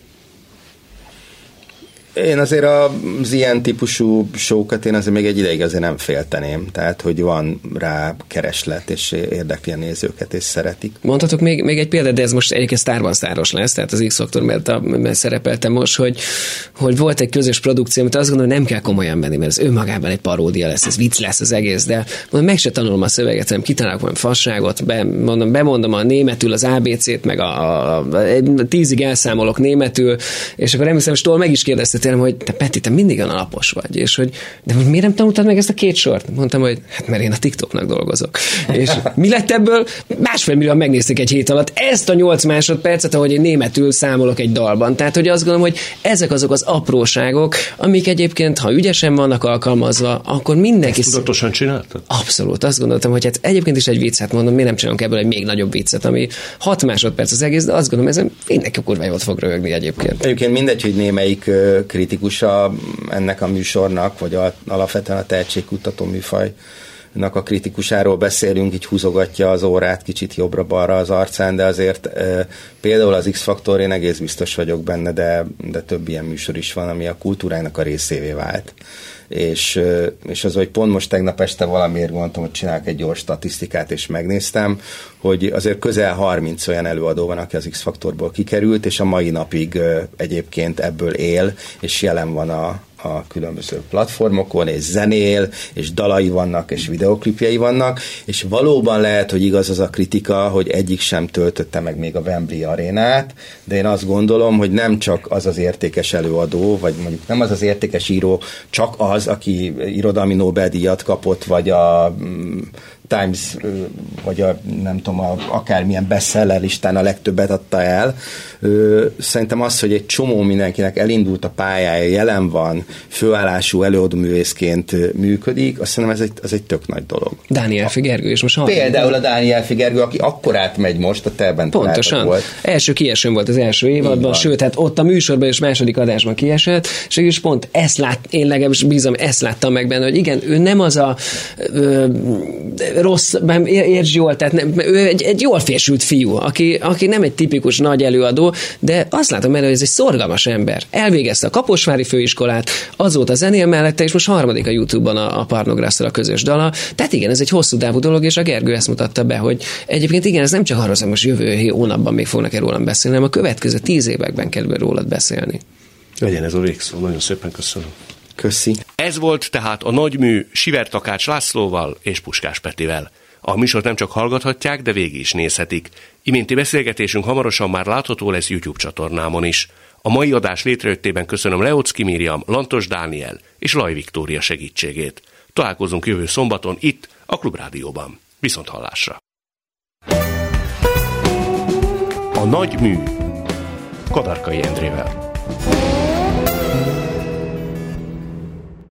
Én azért az ilyen típusú show-kat én azért még egy ideig azért nem félteném. Tehát, hogy van rá kereslet, és érdekli a nézőket, és szeretik. Mondhatok még, még egy példát, de ez most egyébként sztárban sztáros lesz, tehát az X-Faktor, mert, a, mert szerepeltem most, hogy, hogy volt egy közös produkció, amit azt gondolom, hogy nem kell komolyan venni, mert ez önmagában egy paródia lesz, ez vicc lesz az egész, de mondom, meg se tanulom a szöveget, hanem kitalálok valami fasságot, be, mondom, bemondom a németül az á bé cét, meg a, a, a, a tízig elszámolok németül, és akkor emlékszem, és tól meg is kérdezte tőlem, hogy te Peti, te mindig olyan alapos vagy, és hogy de miért nem tanultad meg ezt a két sort? Mondtam, hogy hát mert én a TikToknak dolgozok. És mi lett ebből? Másfél millióan megnézték egy hét alatt ezt a nyolc másodpercet, ahogy én németül számolok egy dalban. Tehát, hogy azt gondolom, hogy ezek azok az apróságok, amik egyébként, ha ügyesen vannak alkalmazva, akkor mindenki... Ezt tudatosan csináltad? Abszolút. Azt gondoltam, hogy hát egyébként is egy vicc, hát mondom, miért nem csinálunk ebből egy még nagyobb viccet, ami hat másodperc az egész, de azt gondolom, ezen mindenki kurva jót fog röhögni egyébként. Egyébként mindegy, hogy némelyik kritikusa ennek a műsornak, vagy a, alapvetően a tehetségkutató műfajnak a kritikusáról beszélünk, így húzogatja az órát kicsit jobbra-balra az arcán, de azért e, például az X-Faktor, én egész biztos vagyok benne, de, de több ilyen műsor is van, ami a kultúrának a részévé vált. És, és az, hogy pont most tegnap este valamiért gondoltam, hogy csinálok egy gyors statisztikát, és megnéztem, hogy azért közel harminc olyan előadó van, aki az X-Faktorból kikerült, és a mai napig egyébként ebből él, és jelen van a, a különböző platformokon, és zenél, és dalai vannak, és videoklipjei vannak, és valóban lehet, hogy igaz az a kritika, hogy egyik sem töltötte meg még a Wembley arénát, de én azt gondolom, hogy nem csak az az értékes előadó, vagy mondjuk nem az az értékes író, csak az, aki irodalmi Nobel-díjat kapott, vagy a Times, vagy a, nem tudom, a, akármilyen bestseller listán a legtöbbet adta el. Szerintem az, hogy egy csomó mindenkinek elindult a pályája, jelen van, főállású előadóművészként működik, azt szerintem ez egy, az egy tök nagy dolog. Dániel Figergő, és most hallom. Például a Dániel Figergő, aki akkor átmegy most, a Telben pontosan. Volt. Első kiesőn volt az első évadban, sőt, hát ott a műsorban és második adásban kiesett, és is pont ezt lát, én legalábbis bízom, ezt láttam meg benne, hogy igen, ő nem az a ö, rossz, értsd jól, tehát nem, ő egy, egy jól fésült fiú, aki, aki nem egy tipikus nagy előadó, de azt látom benne, hogy ez egy szorgalmas ember. Elvégezte a Kaposvári főiskolát, azóta zenél mellette, és most harmadik a YouTube-ban a, a Parnograsszal a közös dala. Tehát igen, ez egy hosszú távú dolog, és a Gergő ezt mutatta be, hogy egyébként igen, ez nem csak arról, hogy most jövő hónapban még fognak erről rólam beszélni, hanem a következő tíz években kell rólad beszélni. Legyen ez a végszó. Nagyon szépen köszönöm. Köszi. Ez volt tehát a nagymű Siver Takács Lászlóval és Puskás Petivel. A műsort nem csak hallgathatják, de végig is nézhetik. Iménti beszélgetésünk hamarosan már látható lesz YouTube csatornámon is. A mai adás létrejöttében köszönöm Leocki Miriam, Lantos Dániel és Laj Viktória segítségét. Találkozunk jövő szombaton itt, a Klubrádióban. Viszont hallásra! A nagy mű Kadarkai Endrével.